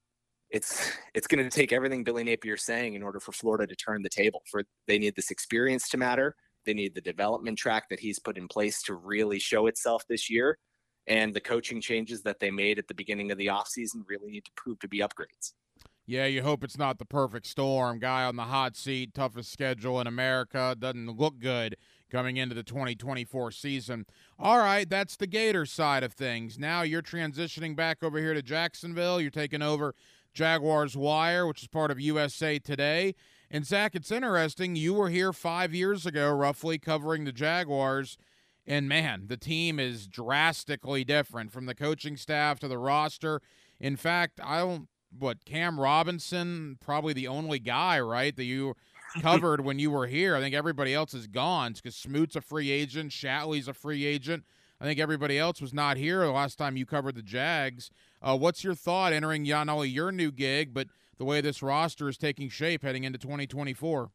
it's it's going to take everything Billy Napier's saying in order for Florida to turn the table. For they need this experience to matter. They need the development track that he's put in place to really show itself this year. And the coaching changes that they made at the beginning of the offseason really need to prove to be upgrades. Yeah, you hope it's not the perfect storm. Guy on the hot seat, toughest schedule in America, doesn't look good coming into the twenty twenty-four season. All right, that's the Gators side of things. Now you're transitioning back over here to Jacksonville. You're taking over Jaguars Wire, which is part of U S A Today. And, Zach, it's interesting. You were here five years ago, roughly, covering the Jaguars. And, man, the team is drastically different from the coaching staff to the roster. In fact, I don't – what, Cam Robinson, probably the only guy, right, that you covered when you were here. I think everybody else is gone because Smoot's a free agent, Shatley's a free agent. I think everybody else was not here the last time you covered the Jags. Uh, what's your thought entering not only your new gig, but the way this roster is taking shape heading into twenty twenty-four?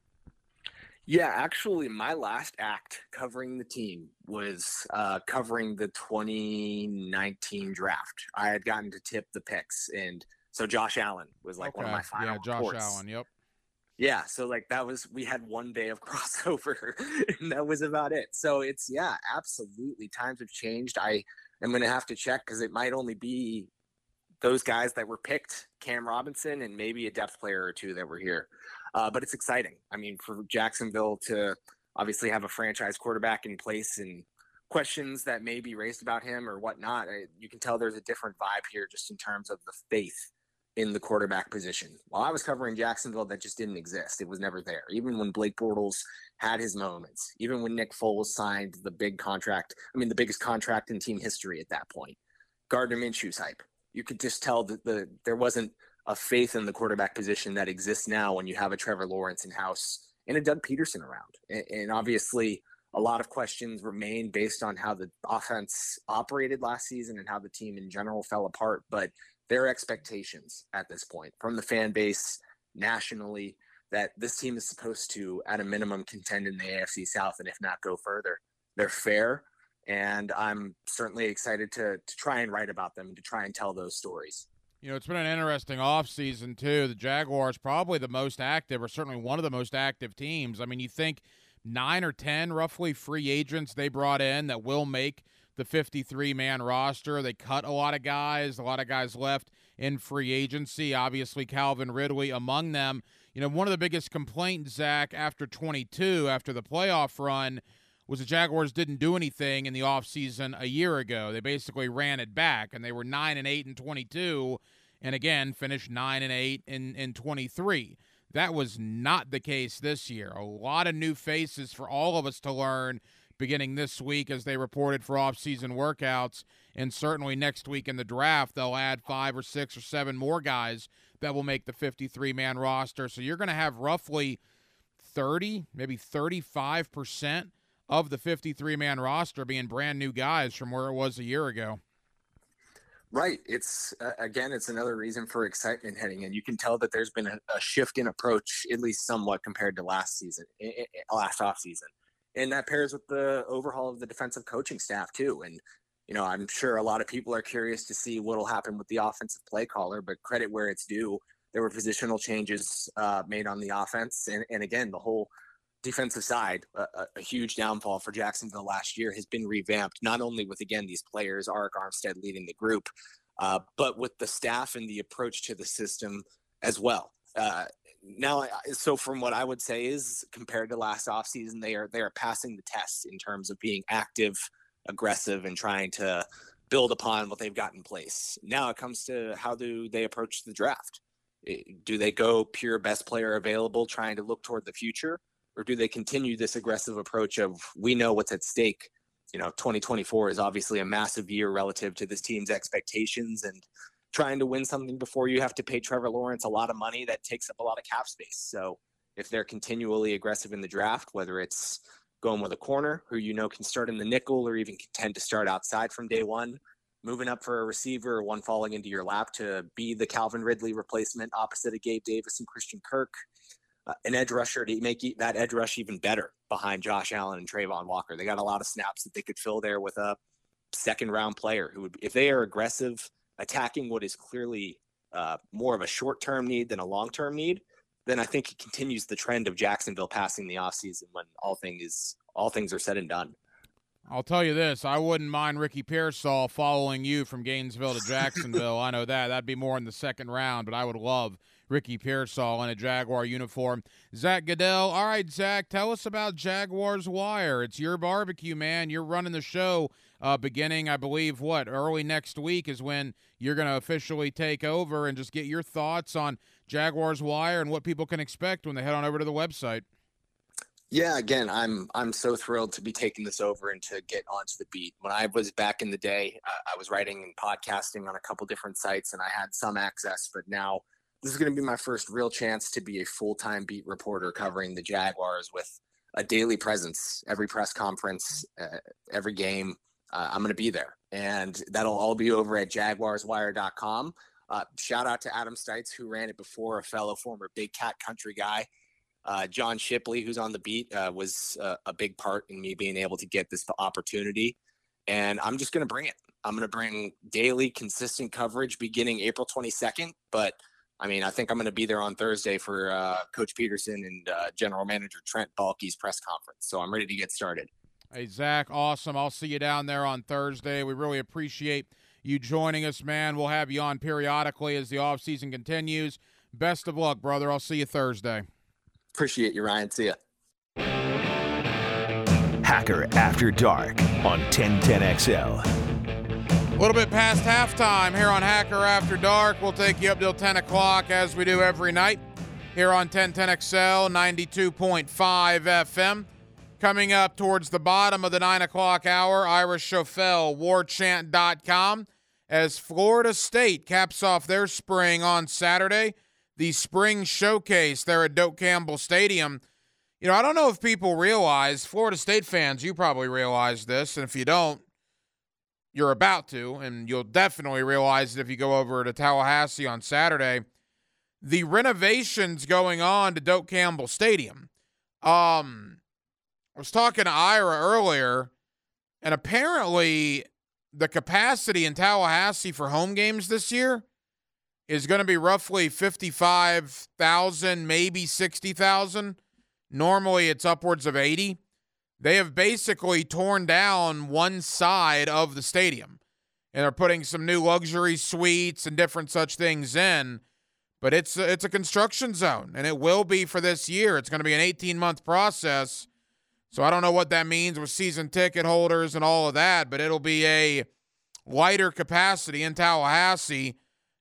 Yeah, actually, my last act covering the team was uh, covering the twenty nineteen draft. I had gotten to tip the picks, and so Josh Allen was like okay. one of my final Yeah, Josh reports. Allen, yep. Yeah, so like that was we had one day of crossover, and that was about it. So it's yeah, absolutely. Times have changed. I am going to have to check because it might only be those guys that were picked, Cam Robinson, and maybe a depth player or two that were here. Uh, but it's exciting. I mean, for Jacksonville to obviously have a franchise quarterback in place and questions that may be raised about him or whatnot, I, you can tell there's a different vibe here just in terms of the faith in the quarterback position. While I was covering Jacksonville, that just didn't exist. It was never there. Even when Blake Bortles had his moments, even when Nick Foles signed the big contract, I mean, the biggest contract in team history at that point, Gardner Minshew's hype. You could just tell that the there wasn't a faith in the quarterback position that exists now when you have a Trevor Lawrence in house and a Doug Peterson around. And, and obviously a lot of questions remain based on how the offense operated last season and how the team in general fell apart. But their expectations at this point from the fan base nationally that this team is supposed to, at a minimum, contend in the A F C South and if not go further, they're fair. And I'm certainly excited to to try and write about them and to try and tell those stories. You know, it's been an interesting offseason, too. The Jaguars probably the most active, or certainly one of the most active teams. I mean, you think nine or ten roughly free agents they brought in that will make the fifty-three man roster. They cut a lot of guys. A lot of guys left in free agency. Obviously, Calvin Ridley among them. You know, one of the biggest complaints, Zach, after twenty-two, after the playoff run, was the Jaguars didn't do anything in the offseason a year ago. They basically ran it back, and they were nine and eight in twenty-two, and again finished nine and eight in in twenty-three. That was not the case this year. A lot of new faces for all of us to learn beginning this week as they reported for off-season workouts, and certainly next week in the draft they'll add five or six or seven more guys that will make the fifty-three man roster. So you're going to have roughly thirty, maybe thirty-five percent of the fifty-three man roster being brand new guys from where it was a year ago. Right. It's uh, again, it's another reason for excitement heading in. You can tell that there's been a, a shift in approach, at least somewhat, compared to last season, I- I- last off season. And that pairs with the overhaul of the defensive coaching staff too. And, you know, I'm sure a lot of people are curious to see what will happen with the offensive play caller, but credit where it's due. There were positional changes uh, made on the offense. And, and again, the whole defensive side, a, a huge downfall for Jacksonville last year, has been revamped, not only with, again, these players, Arik Armstead leading the group, uh, but with the staff and the approach to the system as well. Uh, now, so from what I would say is, compared to last offseason, they are they are passing the test in terms of being active, aggressive, and trying to build upon what they've got in place. Now it comes to how do they approach the draft? Do they go pure best player available, trying to look toward the future? Or do they continue this aggressive approach of, we know what's at stake? You know, twenty twenty-four is obviously a massive year relative to this team's expectations, and trying to win something before you have to pay Trevor Lawrence a lot of money, that takes up a lot of cap space. So if they're continually aggressive in the draft, whether it's going with a corner who you know can start in the nickel or even tend to start outside from day one, moving up for a receiver or one falling into your lap to be the Calvin Ridley replacement opposite of Gabe Davis and Christian Kirk, Uh, an edge rusher to make that edge rush even better behind Josh Allen and Trayvon Walker. They got a lot of snaps that they could fill there with a second round player who would, if they are aggressive, attacking what is clearly uh, more of a short-term need than a long-term need, then I think it continues the trend of Jacksonville passing the offseason when all thing is all things are said and done. I'll tell you this, I wouldn't mind Ricky Pearsall following you from Gainesville to Jacksonville. I know that. That'd be more in the second round, but I would love Ricky Pearsall in a Jaguar uniform. Zach Goodell. All right, Zach, tell us about Jaguars Wire. It's your barbecue, man. You're running the show uh, beginning, I believe, what, early next week is when you're going to officially take over, and just get your thoughts on Jaguars Wire and what people can expect when they head on over to the website. Yeah, again, I'm I'm so thrilled to be taking this over and to get onto the beat. When I was back in the day, uh, I was writing and podcasting on a couple different sites, and I had some access, but now this is going to be my first real chance to be a full-time beat reporter covering the Jaguars with a daily presence, every press conference, uh, every game. Uh, I'm going to be there, and that'll all be over at jaguars wire dot com. Uh, shout out to Adam Stites, who ran it before, a fellow former Big Cat Country guy. Uh, John Shipley, who's on the beat, uh, was uh, a big part in me being able to get this opportunity. And I'm just going to bring it. I'm going to bring daily, consistent coverage beginning April twenty-second. But, I mean, I think I'm going to be there on Thursday for uh, Coach Peterson and uh, General Manager Trent Baalke's press conference. So I'm ready to get started. Hey, Zach, awesome. I'll see you down there on Thursday. We really appreciate you joining us, man. We'll have you on periodically as the offseason continues. Best of luck, brother. I'll see you Thursday. Appreciate you, Ryan. See ya. Hacker After Dark on ten ten X L. A little bit past halftime here on Hacker After Dark. We'll take you up till ten o'clock as we do every night here on ten ten X L, ninety-two point five F M. Coming up towards the bottom of the nine o'clock hour, Ira Schoffel, war chant dot com, as Florida State caps off their spring on Saturday. The spring showcase there at Doak Campbell Stadium. You know, I don't know if people realize, Florida State fans, you probably realize this, and if you don't, you're about to, and you'll definitely realize it if you go over to Tallahassee on Saturday. The renovations going on to Doak Campbell Stadium. Um, I was talking to Ira earlier, and apparently the capacity in Tallahassee for home games this year is going to be roughly fifty-five thousand, maybe sixty thousand. Normally it's upwards of eighty. They have basically torn down one side of the stadium, and they're putting some new luxury suites and different such things in. But it's a, it's a construction zone, and it will be for this year. It's going to be an eighteen-month process. So I don't know what that means with season ticket holders and all of that, but it'll be a lighter capacity in Tallahassee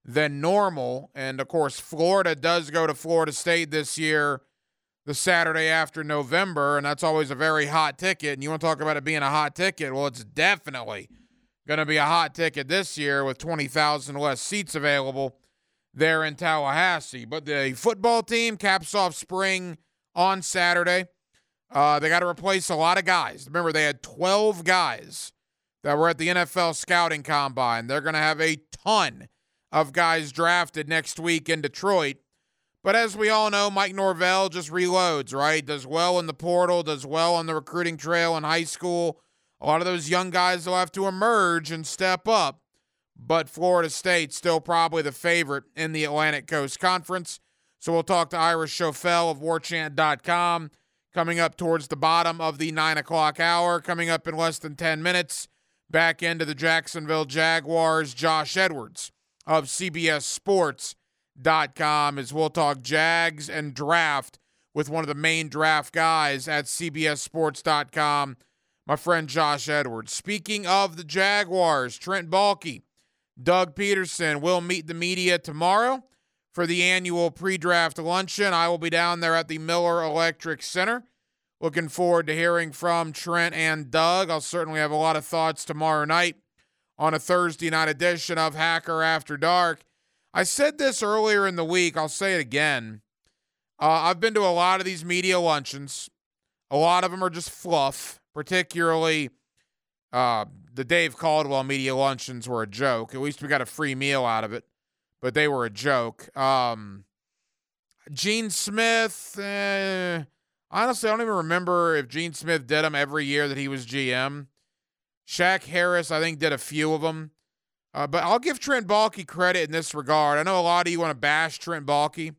than normal. And, of course, Florida does go to Florida State this year the Saturday after November, and that's always a very hot ticket. And you want to talk about it being a hot ticket? Well, it's definitely going to be a hot ticket this year with twenty thousand less seats available there in Tallahassee. But the football team caps off spring on Saturday. Uh, they got to replace a lot of guys. Remember, they had twelve guys that were at the N F L scouting combine. They're going to have a ton of guys drafted next week in Detroit. But as we all know, Mike Norvell just reloads, right? Does well in the portal, does well on the recruiting trail in high school. A lot of those young guys will have to emerge and step up. But Florida State's still probably the favorite in the Atlantic Coast Conference. So we'll talk to Ira Schoffel of war chant dot com coming up towards the bottom of the nine o'clock hour. Coming up in less than ten minutes, back into the Jacksonville Jaguars, Josh Edwards of C B S Sports dot com, as we'll talk Jags and draft with one of the main draft guys at C B S Sports dot com, my friend Josh Edwards. Speaking of the Jaguars, Trent Baalke, Doug Peterson will meet the media tomorrow for the annual pre-draft luncheon. I will be down there at the Miller Electric Center. Looking forward to hearing from Trent and Doug. I'll certainly have a lot of thoughts tomorrow night on a Thursday night edition of Hacker After Dark. I said this earlier in the week. I'll say it again. Uh, I've been to a lot of these media luncheons. A lot of them are just fluff, particularly uh, the Dave Caldwell media luncheons were a joke. At least we got a free meal out of it, but they were a joke. Um, Gene Smith, eh, honestly, I don't even remember if Gene Smith did them every year that he was G M. Shaq Harris, I think, did a few of them. Uh, but I'll give Trent Baalke credit in this regard. I know a lot of you want to bash Trent Baalke.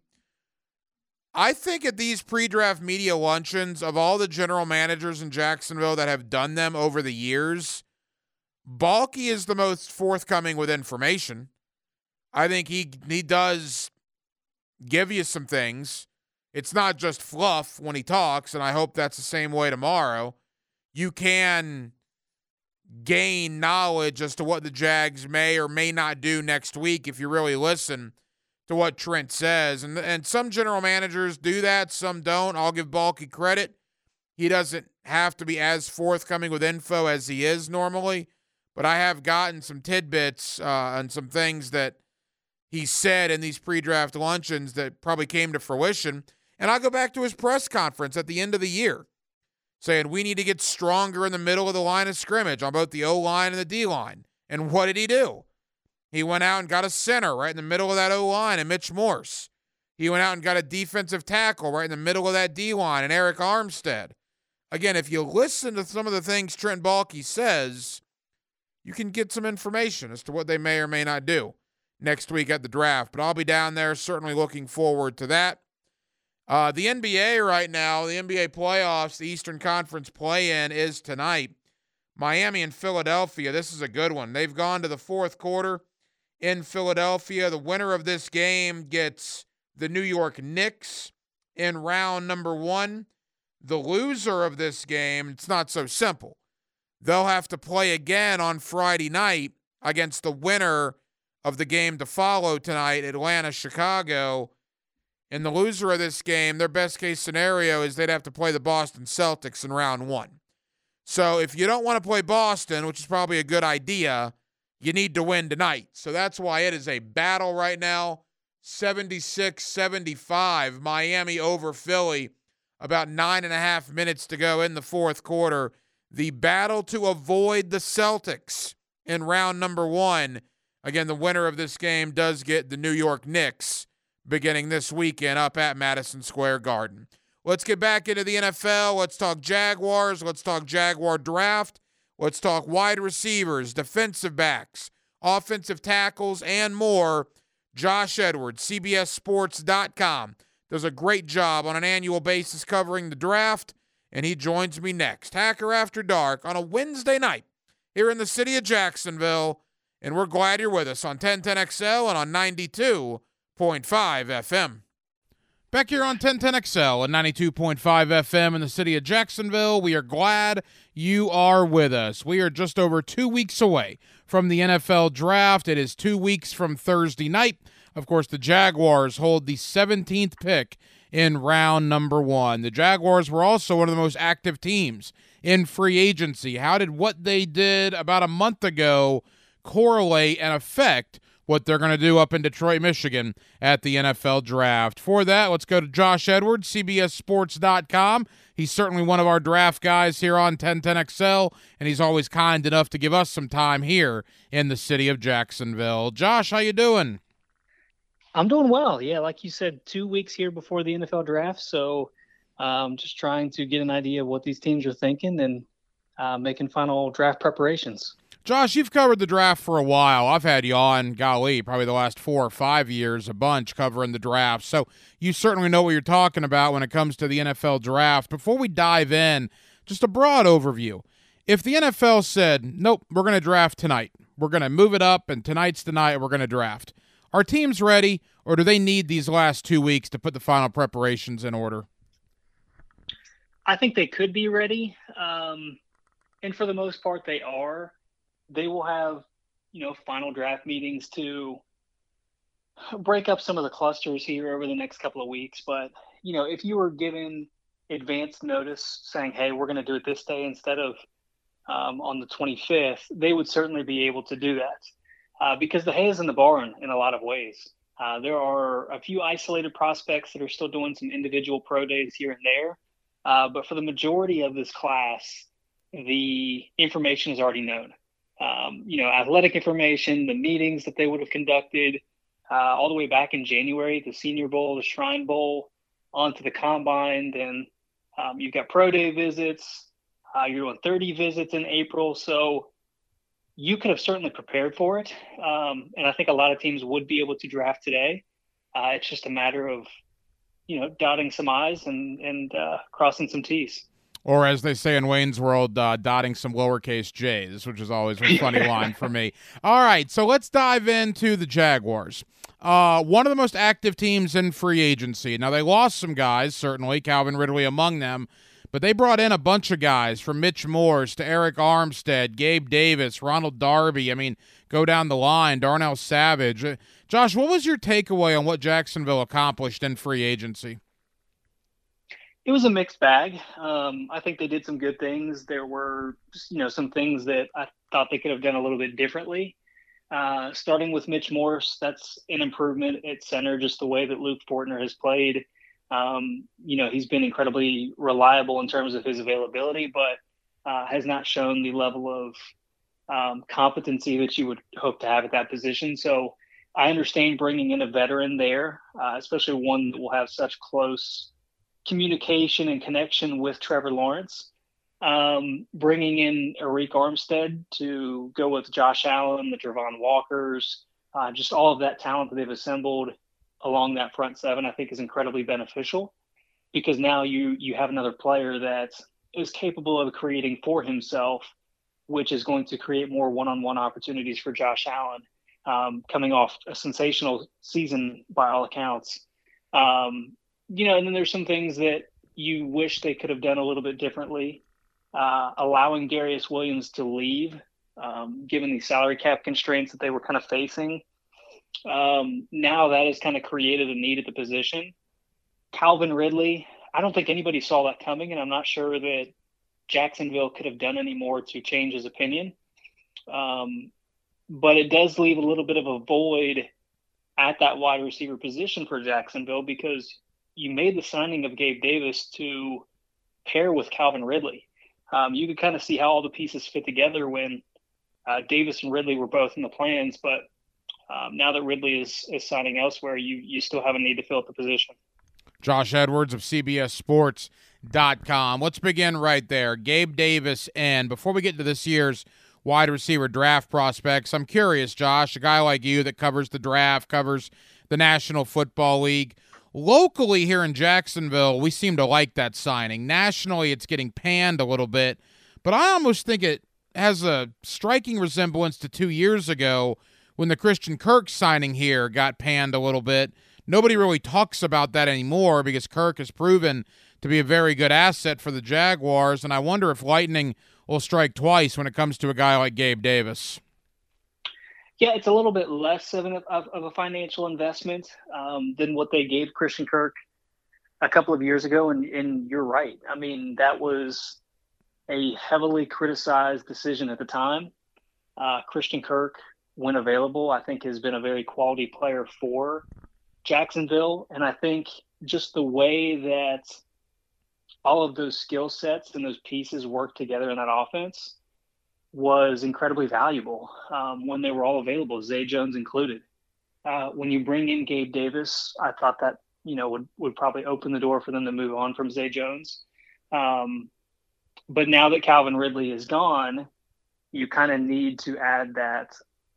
I think at these pre-draft media luncheons, of all the general managers in Jacksonville that have done them over the years, Baalke is the most forthcoming with information. I think he he does give you some things. It's not just fluff when he talks, and I hope that's the same way tomorrow. You can gain knowledge as to what the Jags may or may not do next week if you really listen to what Trent says. And, and some general managers do that, some don't. I'll give Baalke credit. He doesn't have to be as forthcoming with info as he is normally, but I have gotten some tidbits uh, and some things that he said in these pre-draft luncheons that probably came to fruition. And I'll go back to his press conference at the end of the year, saying we need to get stronger in the middle of the line of scrimmage on both the O-line and the D-line. And what did he do? He went out and got a center right in the middle of that O-line and Mitch Morse. He went out and got a defensive tackle right in the middle of that D-line and Eric Armstead. Again, if you listen to some of the things Trent Baalke says, you can get some information as to what they may or may not do next week at the draft. But I'll be down there, certainly looking forward to that. Uh, the N B A right now, the N B A playoffs, the Eastern Conference play-in is tonight. Miami and Philadelphia, this is a good one. They've gone to the fourth quarter in Philadelphia. The winner of this game gets the New York Knicks in round number one. The loser of this game, it's not so simple. They'll have to play again on Friday night against the winner of the game to follow tonight, Atlanta-Chicago. And the loser of this game, their best-case scenario is they'd have to play the Boston Celtics in round one. So if you don't want to play Boston, which is probably a good idea, you need to win tonight. So that's why it is a battle right now, seventy-six seventy-five, Miami over Philly. About nine and a half minutes to go in the fourth quarter. The battle to avoid the Celtics in round number one. Again, the winner of this game does get the New York Knicks beginning this weekend up at Madison Square Garden. Let's get back into the N F L. Let's talk Jaguars. Let's talk Jaguar draft. Let's talk wide receivers, defensive backs, offensive tackles, and more. Josh Edwards, C B S Sports dot com, does a great job on an annual basis covering the draft, and he joins me next. Hacker After Dark on a Wednesday night here in the city of Jacksonville, and we're glad you're with us on ten ten X L and on ninety-two point five F M. Back here on ten ten X L at ninety-two point five F M in the city of Jacksonville. We are glad you are with us. We are just over two weeks away from the N F L draft. It is two weeks from Thursday night. Of course, the Jaguars hold the seventeenth pick in round number one. The Jaguars were also one of the most active teams in free agency. How did what they did about a month ago correlate and affect what they're going to do up in Detroit, Michigan at the N F L draft? For that, let's go to Josh Edwards, C B S Sports dot com. He's certainly one of our draft guys here on ten ten X L, and he's always kind enough to give us some time here in the city of Jacksonville. Josh, how you doing? I'm doing well. Yeah, like you said, two weeks here before the N F L draft, so um, just trying to get an idea of what these teams are thinking and uh, making final draft preparations. Josh, you've covered the draft for a while. I've had you on, golly, probably the last four or five years, a bunch covering the draft. So you certainly know what you're talking about when it comes to the N F L draft. Before we dive in, just a broad overview. If the N F L said, nope, we're going to draft tonight, we're going to move it up, and tonight's the night we're going to draft, are teams ready, or do they need these last two weeks to put the final preparations in order? I think they could be ready, um, and for the most part, they are. They will have, you know, final draft meetings to break up some of the clusters here over the next couple of weeks. But, you know, if you were given advance notice saying, hey, we're going to do it this day instead of um, on the twenty-fifth, they would certainly be able to do that uh, because the hay is in the barn in a lot of ways. Uh, there are a few isolated prospects that are still doing some individual pro days here and there. Uh, but for the majority of this class, the information is already known. Um, you know, athletic information, the meetings that they would have conducted uh, all the way back in January, the Senior Bowl, the Shrine Bowl, onto the Combine. Then um, you've got pro day visits. Uh, you're doing thirty visits in April. So you could have certainly prepared for it. Um, and I think a lot of teams would be able to draft today. Uh, it's just a matter of, you know, dotting some I's and, and uh, crossing some T's. Or as they say in Wayne's World, uh, dotting some lowercase j's, which is always a funny line for me. All right, so let's dive into the Jaguars. Uh, one of the most active teams in free agency. Now, they lost some guys, certainly, Calvin Ridley among them, but they brought in a bunch of guys from Mitch Morse to Eric Armstead, Gabe Davis, Ronald Darby. I mean, go down the line, Darnell Savage. Uh, Josh, what was your takeaway on what Jacksonville accomplished in free agency? It was a mixed bag. Um, I think they did some good things. There were, you know, some things that I thought they could have done a little bit differently. Uh, starting with Mitch Morse, that's an improvement at center, just the way that Luke Fortner has played. Um, you know, he's been incredibly reliable in terms of his availability, but uh, has not shown the level of um, competency that you would hope to have at that position. So I understand bringing in a veteran there, uh, especially one that will have such close communication and connection with Trevor Lawrence. Um, bringing in Eric Armstead to go with Josh Allen, the Travon Walkers, uh, just all of that talent that they've assembled along that front seven, I think is incredibly beneficial because now you you have another player that is capable of creating for himself, which is going to create more one-on-one opportunities for Josh Allen, um, coming off a sensational season by all accounts. Um, You know, and then there's some things that you wish they could have done a little bit differently. Uh, allowing Darius Williams to leave, um, given the salary cap constraints that they were kind of facing. Um, now that has kind of created a need at the position. Calvin Ridley, I don't think anybody saw that coming, and I'm not sure that Jacksonville could have done any more to change his opinion. Um, but it does leave a little bit of a void at that wide receiver position for Jacksonville because you made the signing of Gabe Davis to pair with Calvin Ridley. Um, you could kind of see how all the pieces fit together when uh, Davis and Ridley were both in the plans, but um, now that Ridley is, is signing elsewhere, you you still have a need to fill up the position. Josh Edwards of C B S Sports dot com. Let's begin right there. Gabe Davis, and before we get to this year's wide receiver draft prospects, I'm curious, Josh, a guy like you that covers the draft, covers the National Football League, locally here in Jacksonville, we seem to like that signing. Nationally, it's getting panned a little bit, but I almost think it has a striking resemblance to two years ago when the Christian Kirk signing here got panned a little bit nobody really talks about that anymore because Kirk has proven to be a very good asset for the Jaguars, and I wonder if lightning will strike twice when it comes to a guy like Gabe Davis. Yeah, it's a little bit less of, an, of, of a financial investment um, than what they gave Christian Kirk a couple of years ago, and, and you're right. I mean, that was a heavily criticized decision at the time. Uh, Christian Kirk, when available, I think has been a very quality player for Jacksonville, and I think just the way that all of those skill sets and those pieces work together in that offense was incredibly valuable um, when they were all available, Zay Jones included. Uh, when you bring in Gabe Davis, I thought that, you know, would, would probably open the door for them to move on from Zay Jones. Um, but now that Calvin Ridley is gone, you kind of need to add that,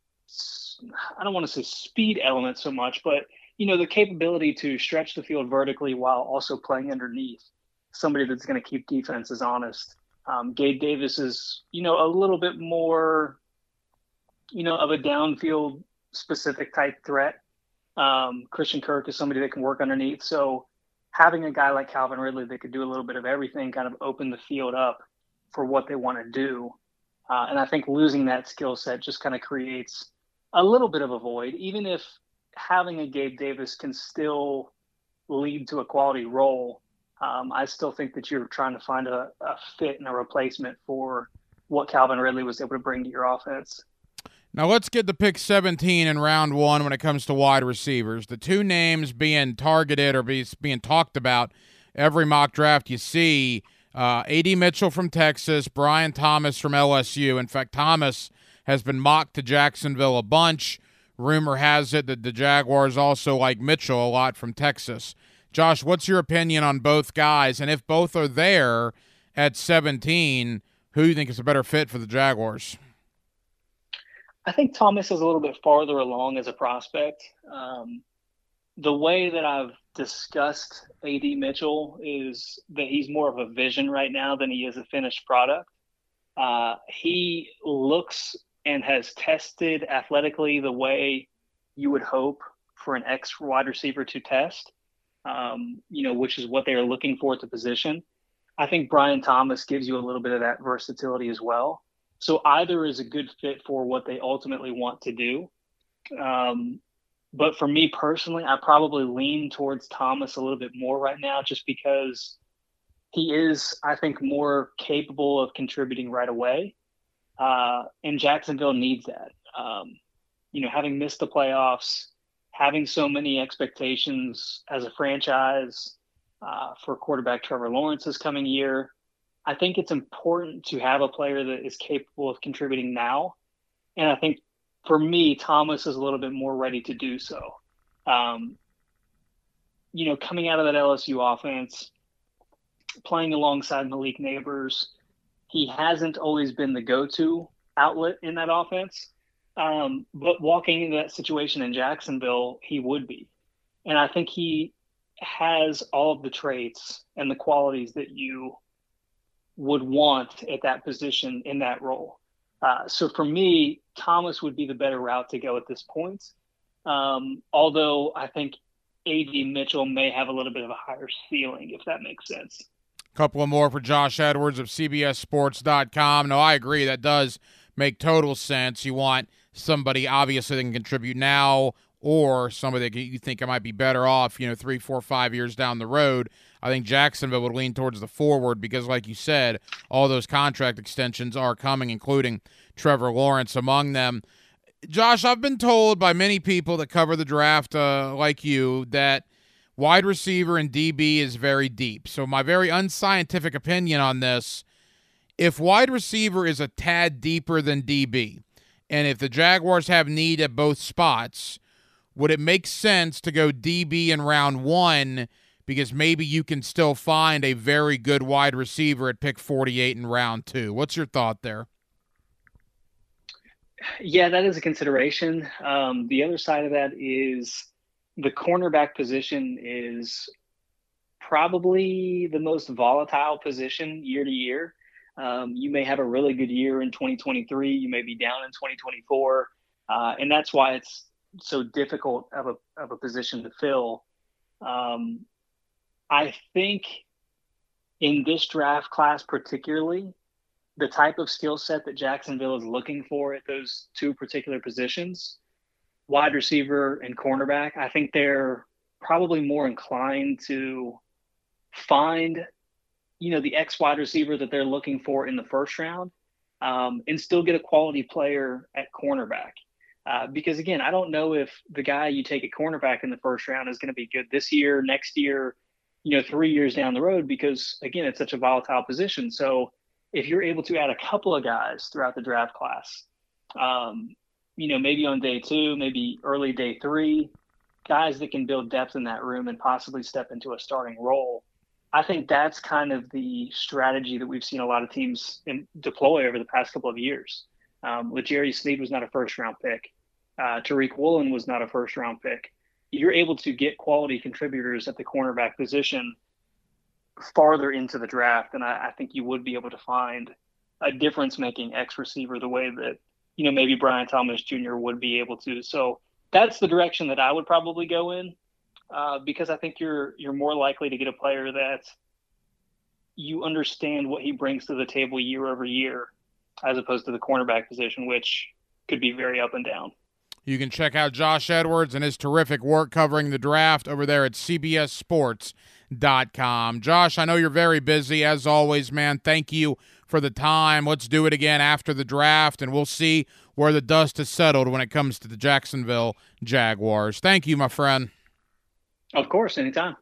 I don't want to say speed element so much, but, you know, the capability to stretch the field vertically while also playing underneath, somebody that's going to keep defenses honest. Um, Gabe Davis is, you know, a little bit more, you know, of a downfield specific type threat. Um, Christian Kirk is somebody that can work underneath. So having a guy like Calvin Ridley that could do a little bit of everything kind of open the field up for what they want to do. Uh, and I think losing that skill set just kind of creates a little bit of a void, even if having a Gabe Davis can still lead to a quality role. Um, I still think that you're trying to find a, a fit and a replacement for what Calvin Ridley was able to bring to your offense. Now let's get to pick seventeen in round one when it comes to wide receivers. The two names being targeted or be, being talked about every mock draft you see, uh, A D Mitchell from Texas, Brian Thomas from L S U. In fact, Thomas has been mocked to Jacksonville a bunch. Rumor has it that the Jaguars also like Mitchell a lot from Texas. Josh, what's your opinion on both guys? And if both are there at seventeen, who do you think is a better fit for the Jaguars? I think Thomas is a little bit farther along as a prospect. Um, the way that I've discussed A D Mitchell is that he's more of a vision right now than he is a finished product. Uh, he looks and has tested athletically the way you would hope for an ex wide receiver to test. Um, you know, which is what they are looking for at the position. I think Brian Thomas gives you a little bit of that versatility as well. So either is a good fit for what they ultimately want to do. Um, but for me personally, I probably lean towards Thomas a little bit more right now just because he is, I think, more capable of contributing right away. Uh, and Jacksonville needs that. Um, you know, having missed the playoffs, having so many expectations as a franchise uh, for quarterback Trevor Lawrence this coming year, I think it's important to have a player that is capable of contributing now. And I think for me, Thomas is a little bit more ready to do so. Um, you know, coming out of that L S U offense, playing alongside Malik Neighbors, he hasn't always been the go-to outlet in that offense. Um, but walking into that situation in Jacksonville, he would be. And I think he has all of the traits and the qualities that you would want at that position in that role. Uh, so for me, Thomas would be the better route to go at this point. Um, although I think A D Mitchell may have a little bit of a higher ceiling, if that makes sense. Couple of more for Josh Edwards of C B S Sports dot com. No, I agree. That does make total sense. You want somebody obviously that can contribute now or somebody that you think might be better off, you know, three, four, five years down the road. I think Jacksonville would lean towards the forward because, like you said, all those contract extensions are coming, including Trevor Lawrence among them. Josh, I've been told by many people that cover the draft uh, like you that wide receiver and D B is very deep. So my very unscientific opinion on this, if wide receiver is a tad deeper than D B, and if the Jaguars have need at both spots, would it make sense to go D B in round one because maybe you can still find a very good wide receiver at pick forty-eight in round two? What's your thought there? Yeah, that is a consideration. Um, the other side of that is the cornerback position is probably the most volatile position year to year. Um, you may have a really good year in twenty twenty-three. You may be down in twenty twenty-four. Uh, and that's why it's so difficult of a of a position to fill. Um, I think in this draft class particularly, the type of skill set that Jacksonville is looking for at those two particular positions, wide receiver and cornerback, I think they're probably more inclined to find, you know, the X wide receiver that they're looking for in the first round, um, and still get a quality player at cornerback. Uh, because again, I don't know if the guy you take at cornerback in the first round is going to be good this year, next year, you know, three years down the road, because again, it's such a volatile position. So if you're able to add a couple of guys throughout the draft class, um, you know, maybe on day two, maybe early day three, guys that can build depth in that room and possibly step into a starting role, I think that's kind of the strategy that we've seen a lot of teams in, deploy over the past couple of years. Um, L'Jarius Sneed was not a first-round pick. Uh, Tariq Woolen was not a first-round pick. You're able to get quality contributors at the cornerback position farther into the draft, and I, I think you would be able to find a difference-making X receiver the way that, you know, maybe Brian Thomas Junior would be able to. So that's the direction that I would probably go in, uh, because I think you're you're more likely to get a player that you understand what he brings to the table year over year, as opposed to the cornerback position, which could be very up and down. You can check out Josh Edwards and his terrific work covering the draft over there at C B S Sports dot com. Josh, I know you're very busy. As always, man, thank you for the time. Let's do it again after the draft, and we'll see where the dust has settled when it comes to the Jacksonville Jaguars. Thank you, my friend. Of course, anytime.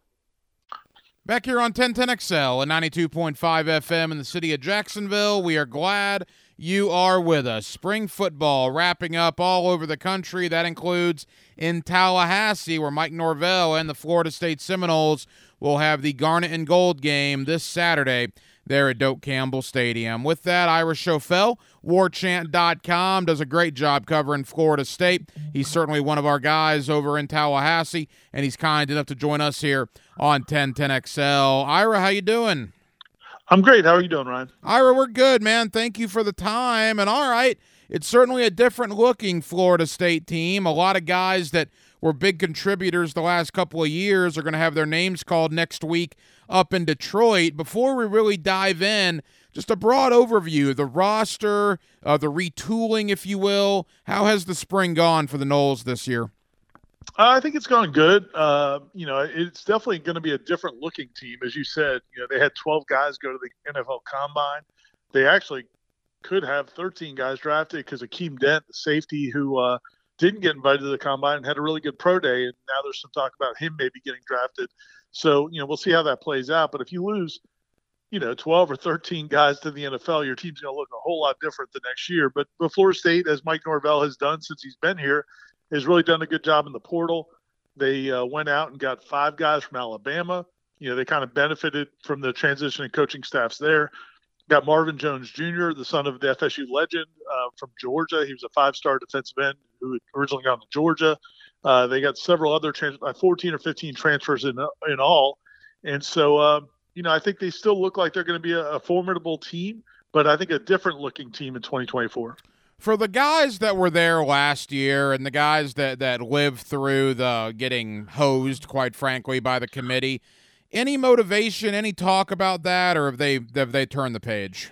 Back here on ten ten X L and ninety-two point five F M in the city of Jacksonville, we are glad you are with us. Spring football wrapping up all over the country. That includes in Tallahassee, where Mike Norvell and the Florida State Seminoles will have the Garnet and Gold game this Saturday there at Doak Campbell Stadium. With that, Ira Schofel, war chant dot com, does a great job covering Florida State. He's certainly one of our guys over in Tallahassee, and he's kind enough to join us here on ten ten X L. Ira, how you doing? I'm great. How are you doing, Ryan? Ira, we're good, man. Thank you for the time. And all right, it's certainly a different-looking Florida State team. A lot of guys that were big contributors the last couple of years are going to have their names called next week up in Detroit. Before we really dive in, just a broad overview of the roster, uh, the retooling, if you will. How has the spring gone for the Noles this year? Uh, I think it's gone good. Uh, you know, it's definitely going to be a different looking team. As you said, you know, they had twelve guys go to the N F L Combine. They actually could have thirteen guys drafted because Akeem Dent, the safety who uh, didn't get invited to the Combine and had a really good pro day, and now there's some talk about him maybe getting drafted. So, you know, we'll see how that plays out. But if you lose, you know, twelve or thirteen guys to the N F L, your team's going to look a whole lot different the next year. But, but Florida State, as Mike Norvell has done since he's been here, has really done a good job in the portal. They uh, went out and got five guys from Alabama. You know, they kind of benefited from the transition and coaching staffs there. Got Marvin Jones Junior, the son of the F S U legend uh, from Georgia. He was a five-star defensive end who had originally gone to Georgia. Uh, they got several other trans- uh, fourteen or fifteen transfers in in all. And so, uh, you know, I think they still look like they're going to be a, a formidable team, but I think a different-looking team in twenty twenty-four. For the guys that were there last year and the guys that, that lived through the getting hosed, quite frankly, by the committee, any motivation, any talk about that, or have they have they turned the page?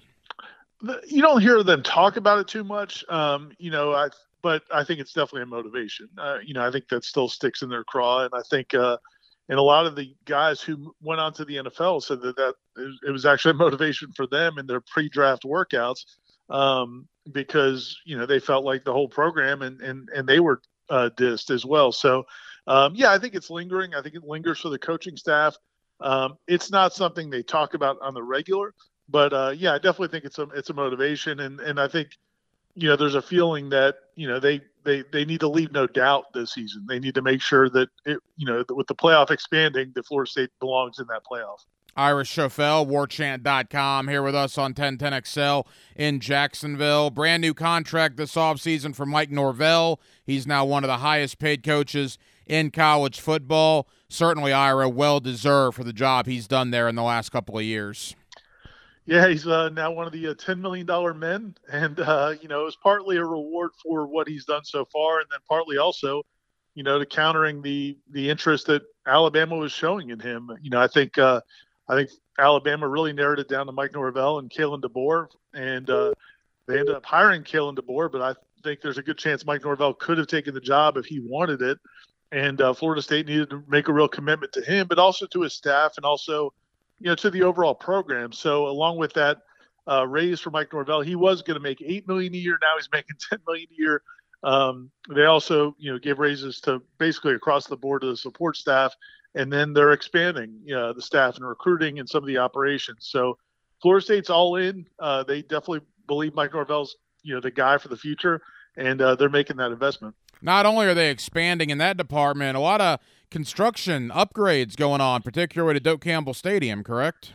You don't hear them talk about it too much, um, you know, I, but I think it's definitely a motivation. Uh, you know, I think that still sticks in their craw, and I think uh, and a lot of the guys who went on to the N F L said that, that it was actually a motivation for them in their pre-draft workouts. Um, because, you know, they felt like the whole program and, and, and they were uh, dissed as well. So, um, yeah, I think it's lingering. I think it lingers for the coaching staff. Um, it's not something they talk about on the regular, but uh, yeah, I definitely think it's a, it's a motivation. And, and I think, you know, there's a feeling that, you know, they, they, they need to leave no doubt this season. They need to make sure that, it, you know, with the playoff expanding, that Florida State belongs in that playoff. Ira Schofel, war chant dot com, here with us on ten ten X L in Jacksonville. Brand new contract this offseason for Mike Norvell. He's now one of the highest paid coaches in college football. Certainly, Ira, well-deserved for the job he's done there in the last couple of years. Yeah, he's uh, now one of the uh, ten million dollars men, and, uh, you know, it was partly a reward for what he's done so far, and then partly also you know, to countering the the interest that Alabama was showing in him. You know, I think uh, I think Alabama really narrowed it down to Mike Norvell and Kalen DeBoer, and uh, they ended up hiring Kalen DeBoer. But I think there's a good chance Mike Norvell could have taken the job if he wanted it. And uh, Florida State needed to make a real commitment to him, but also to his staff and also, you know, to the overall program. So along with that uh, raise for Mike Norvell, he was going to make eight million dollars a year. Now he's making ten million dollars a year. Um, they also, you know, gave raises to basically across the board to the support staff, and then they're expanding, you know, the staff and recruiting and some of the operations. So Florida State's all in. Uh, they definitely believe Mike Norvell's, you know, the guy for the future, and uh, they're making that investment. Not only are they expanding in that department, a lot of construction upgrades going on, particularly at Doak Campbell Stadium, correct?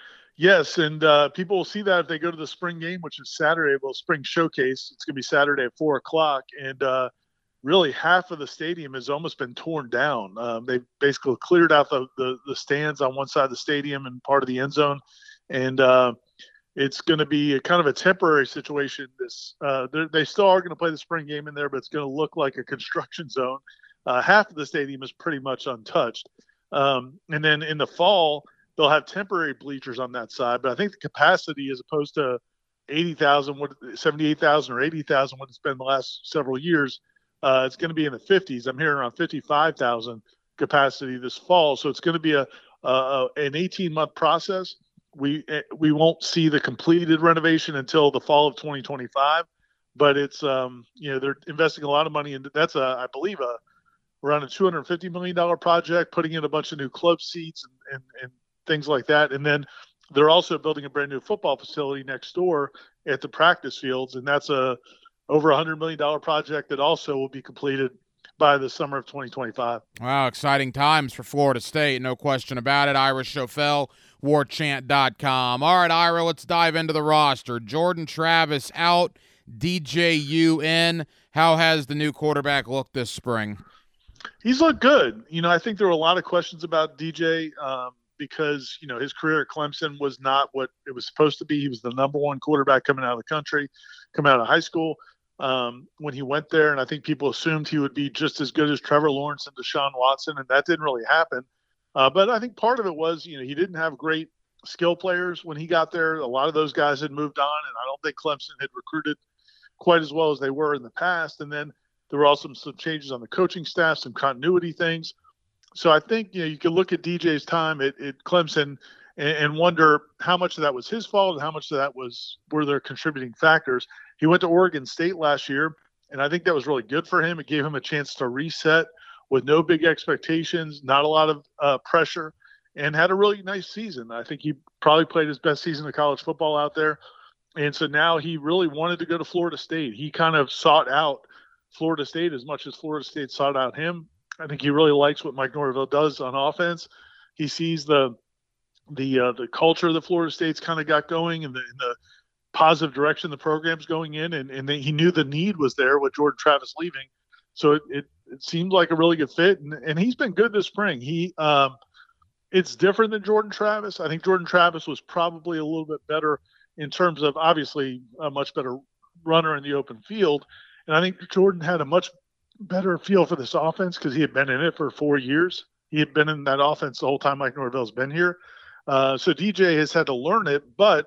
Yes, and uh, people will see that if they go to the spring game, which is Saturday, well, spring showcase. It's going to be Saturday at four o'clock, and uh, really half of the stadium has almost been torn down. Um, they've basically cleared out the, the, the stands on one side of the stadium and part of the end zone, and uh, it's going to be a kind of a temporary situation. This uh, they still are going to play the spring game in there, but it's going to look like a construction zone. Uh, half of the stadium is pretty much untouched. Um, and then in the fall, they'll have temporary bleachers on that side. But I think the capacity, as opposed to eighty thousand, seventy-eight thousand or eighty thousand, what it's been the last several years, uh, it's going to be in the fifties. I'm hearing around fifty-five thousand capacity this fall. So it's going to be a, a an eighteen-month process. We we won't see the completed renovation until the fall of twenty twenty-five, but it's um you know they're investing a lot of money into that's a I believe a around a two hundred fifty million dollars project, putting in a bunch of new club seats and, and and things like that, and then they're also building a brand new football facility next door at the practice fields, and that's a over a hundred million dollar project that also will be completed by the summer of twenty twenty-five. Wow, exciting times for Florida State, no question about it. Ira Schoffel, war chant dot com. All right, Ira, let's dive into the roster. Jordan Travis out, D J U in. How has the new quarterback looked this spring? He's looked good. You know, I think there were a lot of questions about D J um, because, you know, his career at Clemson was not what it was supposed to be. He was the number one quarterback coming out of the country, coming out of high school. Um, when he went there, and I think people assumed he would be just as good as Trevor Lawrence and Deshaun Watson, and that didn't really happen. Uh, but I think part of it was, you know, he didn't have great skill players when he got there. A lot of those guys had moved on, and I don't think Clemson had recruited quite as well as they were in the past. And then there were also some changes on the coaching staff, some continuity things. So I think, you know, you could look at D J's time at, at Clemson and, and wonder how much of that was his fault and how much of that was were there contributing factors. He went to Oregon State last year, and I think that was really good for him. It gave him a chance to reset with no big expectations, not a lot of uh, pressure, and had a really nice season. I think he probably played his best season of college football out there. And so now he really wanted to go to Florida State. He kind of sought out Florida State as much as Florida State sought out him. I think he really likes what Mike Norvell does on offense. He sees the the uh, the culture that Florida State's kind of got going and the, and the positive direction the program's going in, and, and they, he knew the need was there with Jordan Travis leaving. So it, it, it seemed like a really good fit, and, and he's been good this spring. He um, it's different than Jordan Travis. I think Jordan Travis was probably a little bit better in terms of obviously a much better runner in the open field. And I think Jordan had a much better feel for this offense because he had been in it for four years. He had been in that offense the whole time Mike Norvell's been here. Uh, so D J has had to learn it, but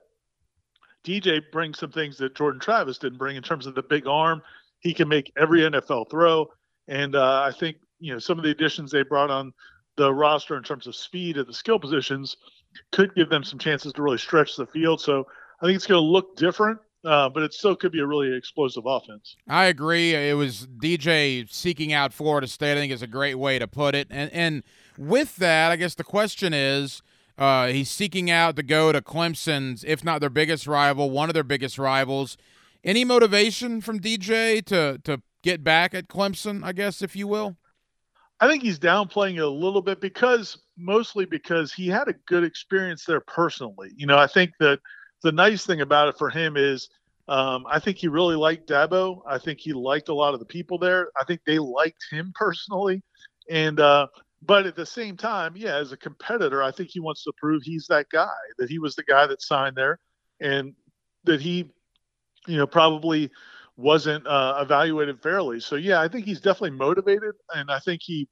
D J brings some things that Jordan Travis didn't bring in terms of the big arm. He can make every N F L throw. And uh, I think, you know, some of the additions they brought on the roster in terms of speed at the skill positions could give them some chances to really stretch the field. So I think it's going to look different, uh, but it still could be a really explosive offense. I agree. It was D J seeking out Florida State, I think is a great way to put it. And, and with that, I guess the question is, Uh, he's seeking out to go to Clemson's, if not their biggest rival, one of their biggest rivals. Any motivation from D J to to get back at Clemson, I guess, if you will? I think he's downplaying it a little bit because mostly because he had a good experience there personally. You know, I think that the nice thing about it for him is um, I think he really liked Dabo. I think he liked a lot of the people there. I think they liked him personally. And, uh, But at the same time, yeah, as a competitor, I think he wants to prove he's that guy, that he was the guy that signed there and that he, you know, probably wasn't uh, evaluated fairly. So yeah, I think he's definitely motivated, and I think he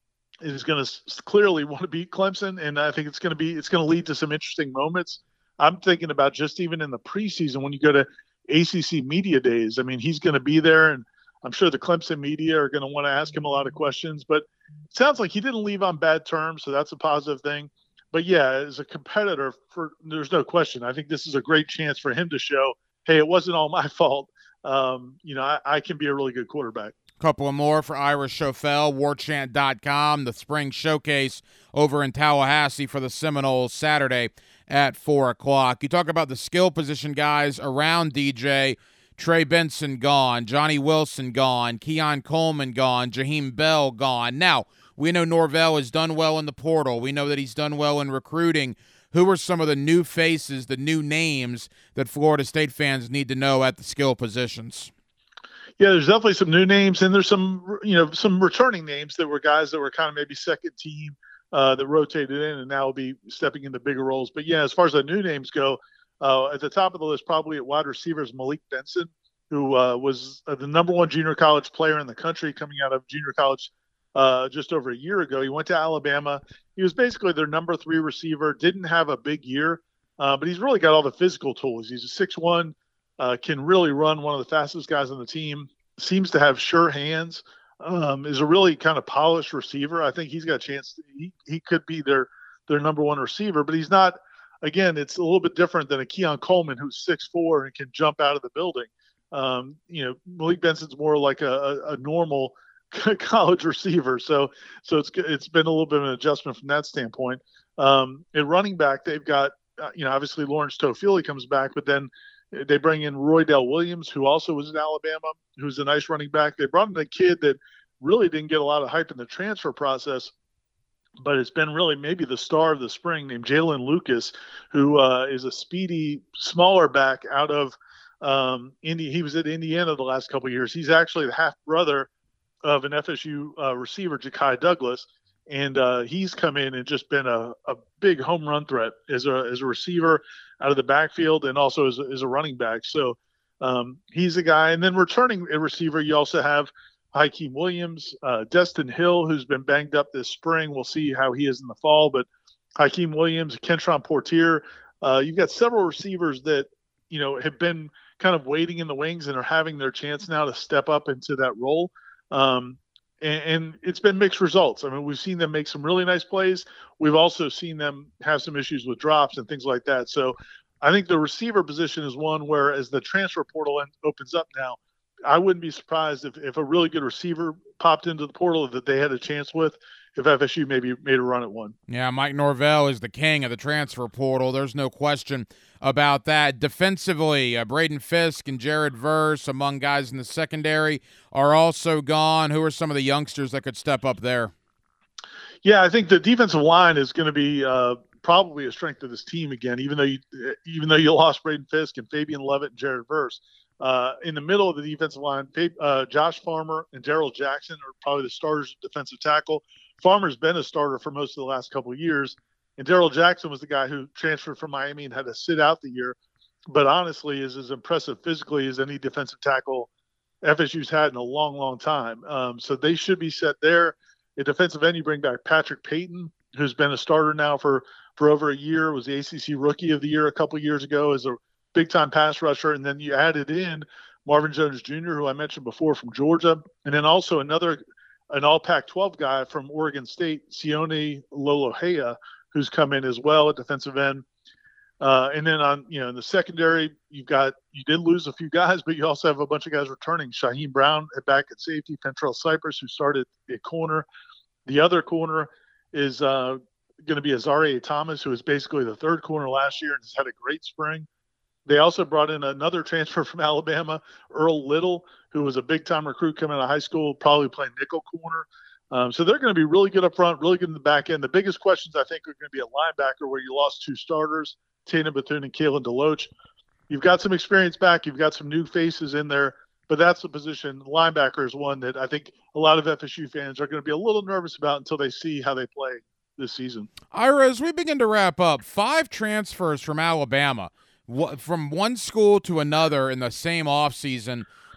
is going to clearly want to beat Clemson, and I think it's going to be it's going to lead to some interesting moments. I'm thinking about just even in the preseason when you go to A C C media days. I mean, he's going to be there, and I'm sure the Clemson media are going to want to ask him a lot of questions. But it sounds like he didn't leave on bad terms, so that's a positive thing. But yeah, as a competitor, for there's no question. I think this is a great chance for him to show, hey, it wasn't all my fault. Um, you know, I, I can be a really good quarterback. Couple of more for Ira Schoffel, war chant dot com, the spring showcase over in Tallahassee for the Seminoles Saturday at four o'clock. You talk about the skill position guys around D J. Trey Benson gone, Johnny Wilson gone, Keon Coleman gone, Jaheim Bell gone. Now, we know Norvell has done well in the portal. We know that he's done well in recruiting. Who are some of the new faces, the new names that Florida State fans need to know at the skill positions? Yeah, there's definitely some new names, and there's some, you know, some returning names that were guys that were kind of maybe second team uh, that rotated in and now will be stepping into bigger roles. But yeah, as far as the new names go, uh, at the top of the list, probably at wide receiver is Malik Benson, who uh, was uh, the number one junior college player in the country coming out of junior college uh, just over a year ago. He went to Alabama. He was basically their number three receiver, didn't have a big year, uh, but he's really got all the physical tools. He's a six one. Uh, can really run, one of the fastest guys on the team, seems to have sure hands, um, is a really kind of polished receiver. I think he's got a chance. To, he, he could be their, their number one receiver, but he's not, again, it's a little bit different than a Keon Coleman who's six four and can jump out of the building. Um, you know, Malik Benson's more like a, a, a normal college receiver. So, so it's, it's been a little bit of an adjustment from that standpoint. Um, at running back, they've got, uh, you know, obviously Lawrence Toafili comes back, but then they bring in Roydell Williams, who also was in Alabama, who's a nice running back. They brought in a kid that really didn't get a lot of hype in the transfer process, but it's been really maybe the star of the spring, named Jalen Lucas, who uh, is a speedy, smaller back out of um, Indy. He was at Indiana the last couple of years. He's actually the half brother of an F S U uh, receiver, Ja'Kai Douglas, and uh, he's come in and just been a, a big home run threat as a as a receiver out of the backfield and also as a, as a running back. So um, he's a guy. And then returning a receiver, you also have Hakeem Williams, uh, Destin Hill, who's been banged up this spring. We'll see how he is in the fall. But Hakeem Williams, Kentron Portier, uh, you've got several receivers that, you know, have been kind of waiting in the wings and are having their chance now to step up into that role. Um, and, and it's been mixed results. I mean, we've seen them make some really nice plays. We've also seen them have some issues with drops and things like that. So I think the receiver position is one where, as the transfer portal opens up now, I wouldn't be surprised if, if a really good receiver popped into the portal that they had a chance with, if F S U maybe made a run at one. Yeah, Mike Norvell is the king of the transfer portal. There's no question about that. Defensively, uh, Braden Fisk and Jared Verse, among guys in the secondary, are also gone. Who are some of the youngsters that could step up there? Yeah, I think the defensive line is going to be uh, probably a strength of this team again, even though you even though you lost Braden Fisk and Fabian Levitt and Jared Verse. Uh, in the middle of the defensive line, uh, Josh Farmer and Darrell Jackson are probably the starters at defensive tackle. Farmer's been a starter for most of the last couple of years, and Darrell Jackson was the guy who transferred from Miami and had to sit out the year, but honestly is as impressive physically as any defensive tackle F S U's had in a long, long time. Um, so they should be set there. At defensive end, you bring back Patrick Payton, who's been a starter now for, for over a year, was the A C C Rookie of the Year a couple of years ago as a big-time pass rusher, and then you added in Marvin Jones Junior, who I mentioned before from Georgia, and then also another an all Pac twelve guy from Oregon State, Sione Lolohea, who's come in as well at defensive end. Uh, and then on you know in the secondary, you've got you did lose a few guys, but you also have a bunch of guys returning. Shaheem Brown back at safety, Pentrell Cypress, who started at corner. The other corner is uh, going to be Azaria Thomas, who was basically the third corner last year and has had a great spring. They also brought in another transfer from Alabama, Earl Little, who was a big-time recruit coming out of high school, probably playing nickel corner. Um, so they're going to be really good up front, really good in the back end. The biggest questions, I think, are going to be a linebacker where you lost two starters, Tatum Bethune and Kalen DeLoach. You've got some experience back. You've got some new faces in there, but that's the position. Linebacker is one that I think a lot of F S U fans are going to be a little nervous about until they see how they play this season. Ira, as we begin to wrap up, five transfers from Alabama, from one school to another in the same offseason,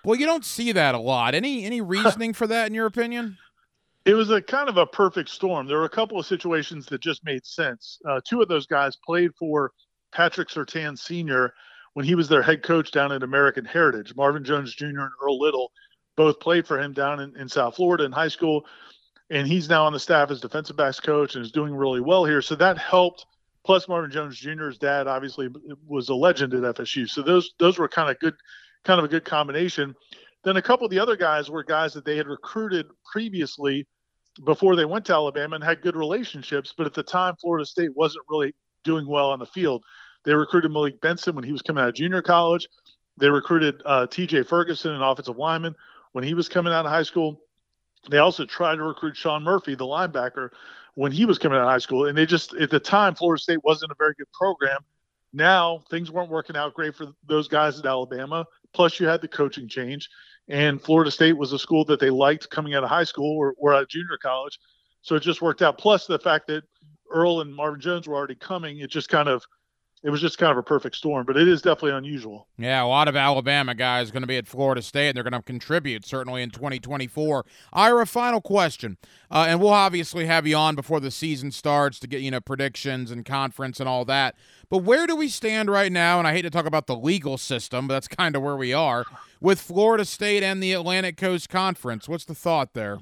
Well, you don't see that a lot. Any any reasoning for that, in your opinion? It was a kind of a perfect storm. There were a couple of situations that just made sense. Uh, two of those guys played for Patrick Surtain Senior when he was their head coach down at American Heritage. Marvin Jones Junior and Earl Little both played for him down in, in South Florida in high school, and he's now on the staff as defensive backs coach and is doing really well here. So that helped. Plus, Marvin Jones Junior's dad obviously was a legend at F S U. So those those were kind of good, kind of a good combination. Then a couple of the other guys were guys that they had recruited previously before they went to Alabama and had good relationships. But at the time, Florida State wasn't really doing well on the field. They recruited Malik Benson when he was coming out of junior college. They recruited uh, T J Ferguson, an offensive lineman, when he was coming out of high school. They also tried to recruit Sean Murphy, the linebacker, when he was coming out of high school. And they just, at the time, Florida State wasn't a very good program. Now things weren't working out great for those guys at Alabama. Plus you had the coaching change. And Florida State was a school that they liked coming out of high school or, or out of junior college. So it just worked out. Plus the fact that Earl and Marvin Jones were already coming, it just kind of, it was just kind of a perfect storm. But it is definitely unusual. Yeah, a lot of Alabama guys going to be at Florida State, and they're going to contribute certainly in twenty twenty-four. Ira, final question, uh, and we'll obviously have you on before the season starts to get, you know, predictions and conference and all that. But where do we stand right now? And I hate to talk about the legal system, but that's kind of where we are with Florida State and the Atlantic Coast Conference. What's the thought there?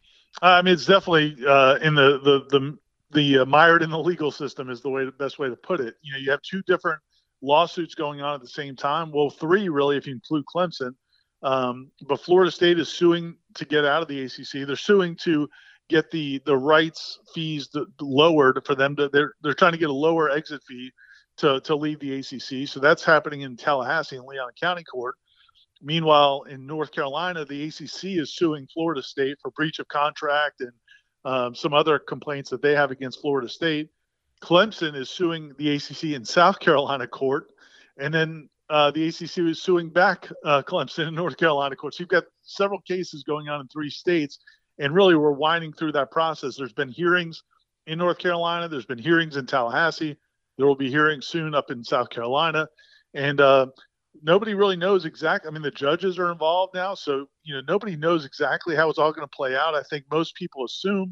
I mean, it's definitely uh, in the the the the uh, mired in the legal system is the way the best way to put it. You know, you have two different lawsuits going on at the same time. Well, three really, if you include Clemson. Um, but Florida State is suing to get out of the A C C. They're suing to get the the rights fees the, the lowered for them to. They're they're trying to get a lower exit fee to to leave the A C C. So that's happening in Tallahassee and Leon County Court. Meanwhile, in North Carolina, the A C C is suing Florida State for breach of contract and um, some other complaints that they have against Florida State. Clemson is suing the A C C in South Carolina court, and then uh, the A C C is suing back uh, Clemson in North Carolina court. So you've got several cases going on in three states, and really we're winding through that process. There's been hearings in North Carolina. There's been hearings in Tallahassee. There will be hearings soon up in South Carolina, and uh, nobody really knows exactly. I mean, the judges are involved now, so you know nobody knows exactly how it's all going to play out. I think most people assume,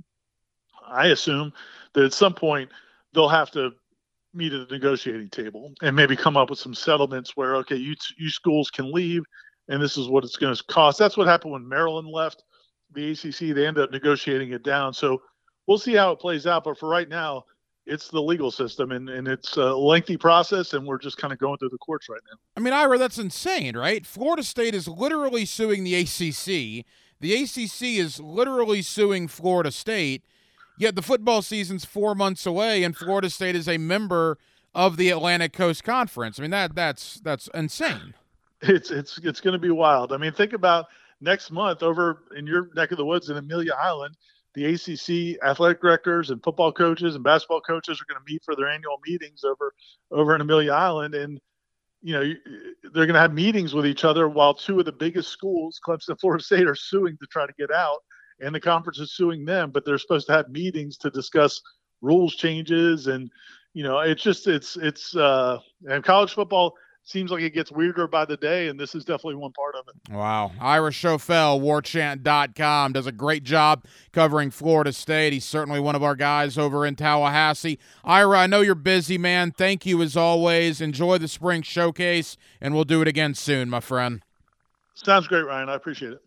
I assume, that at some point they'll have to meet at the negotiating table and maybe come up with some settlements where, okay, you you schools can leave, and this is what it's going to cost. That's what happened when Maryland left the A C C. They ended up negotiating it down. So we'll see how it plays out. But for right now, it's the legal system, and, and it's a lengthy process, and we're just kind of going through the courts right now. I mean, Ira, that's insane, right? Florida State is literally suing the A C C. The A C C is literally suing Florida State, yet the football season's four months away, and Florida State is a member of the Atlantic Coast Conference. I mean, that that's that's insane. It's it's it's going to be wild. I mean, think about next month over in your neck of the woods in Amelia Island. The A C C athletic directors and football coaches and basketball coaches are going to meet for their annual meetings over over in Amelia Island, and you know they're going to have meetings with each other while two of the biggest schools, Clemson and Florida State, are suing to try to get out, and the conference is suing them. But they're supposed to have meetings to discuss rules changes, and you know it's just it's it's uh, and college football seems like it gets weirder by the day, and this is definitely one part of it. Wow. Ira Schoffel, war chant dot com, does a great job covering Florida State. He's certainly one of our guys over in Tallahassee. Ira, I know you're busy, man. Thank you as always. Enjoy the spring showcase, and we'll do it again soon, my friend. Sounds great, Ryan. I appreciate it.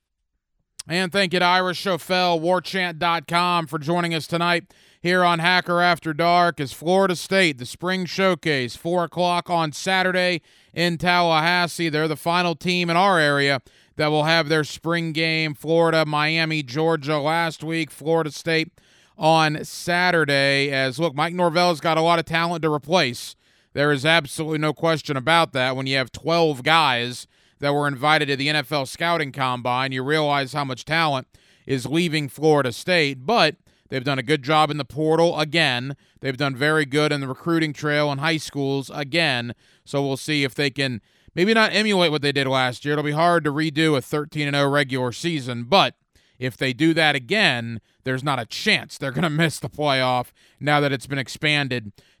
And thank you to Ira Schoffel, war chant dot com, for joining us tonight here on Hacker After Dark as Florida State, the spring showcase, four o'clock on Saturday in Tallahassee. They're the final team in our area that will have their spring game. Florida, Miami, Georgia last week, Florida State on Saturday. As, look, Mike Norvell's got a lot of talent to replace. There is absolutely no question about that. When you have twelve guys that were invited to the N F L Scouting Combine, you realize how much talent is leaving Florida State. But they've done a good job in the portal again. They've done very good in the recruiting trail in high schools again. So we'll see if they can maybe not emulate what they did last year. It'll be hard to redo a thirteen and oh regular season, but if they do that again, there's not a chance they're going to miss the playoff now that it's been expanded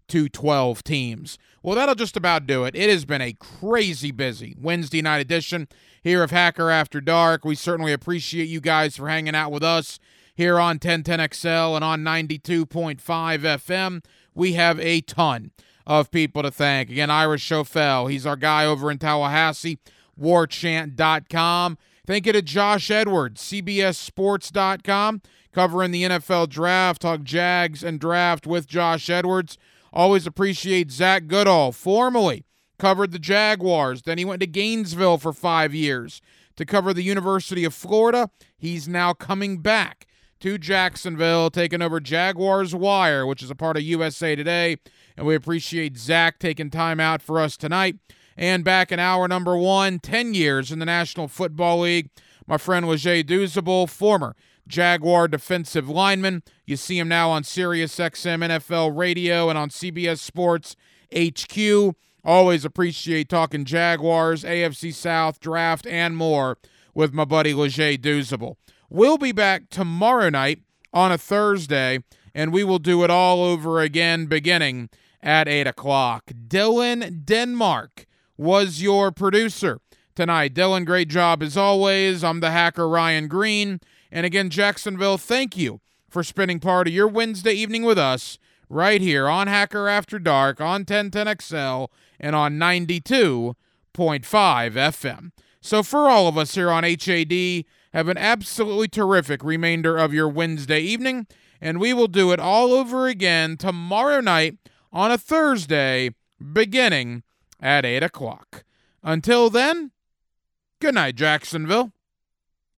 to twelve teams. Well, that'll just about do it. It has been a crazy busy Wednesday night edition here of Hacker After Dark. We certainly appreciate you guys for hanging out with us here on ten ten X L and on ninety-two point five F M. We have a ton of people to thank. Again, Ira Schofel, he's our guy over in Tallahassee, war chant dot com. Thank you to Josh Edwards, C B S sports dot com, covering the N F L draft, talk Jags and draft with Josh Edwards. Always appreciate Zach Goodall, formerly covered the Jaguars. Then he went to Gainesville for five years to cover the University of Florida. He's now coming back to Jacksonville, taking over Jaguars Wire, which is a part of U S A Today. And we appreciate Zach taking time out for us tonight. And back in hour number one, ten years in the National Football League, my friend Leger Douzable, former Jaguar defensive lineman. You see him now on Sirius X M N F L Radio and on C B S Sports H Q. Always appreciate talking Jaguars, A F C South, draft, and more with my buddy Leger Douzable. We'll be back tomorrow night on a Thursday, and we will do it all over again beginning at eight o'clock. Dylan Denmark was your producer tonight. Dylan, great job as always. I'm the hacker Ryan Green. And again, Jacksonville, thank you for spending part of your Wednesday evening with us right here on Hacker After Dark on ten ten X L and on ninety-two point five F M. So for all of us here on H A D, have an absolutely terrific remainder of your Wednesday evening, and we will do it all over again tomorrow night on a Thursday beginning at eight o'clock. Until then, good night, Jacksonville.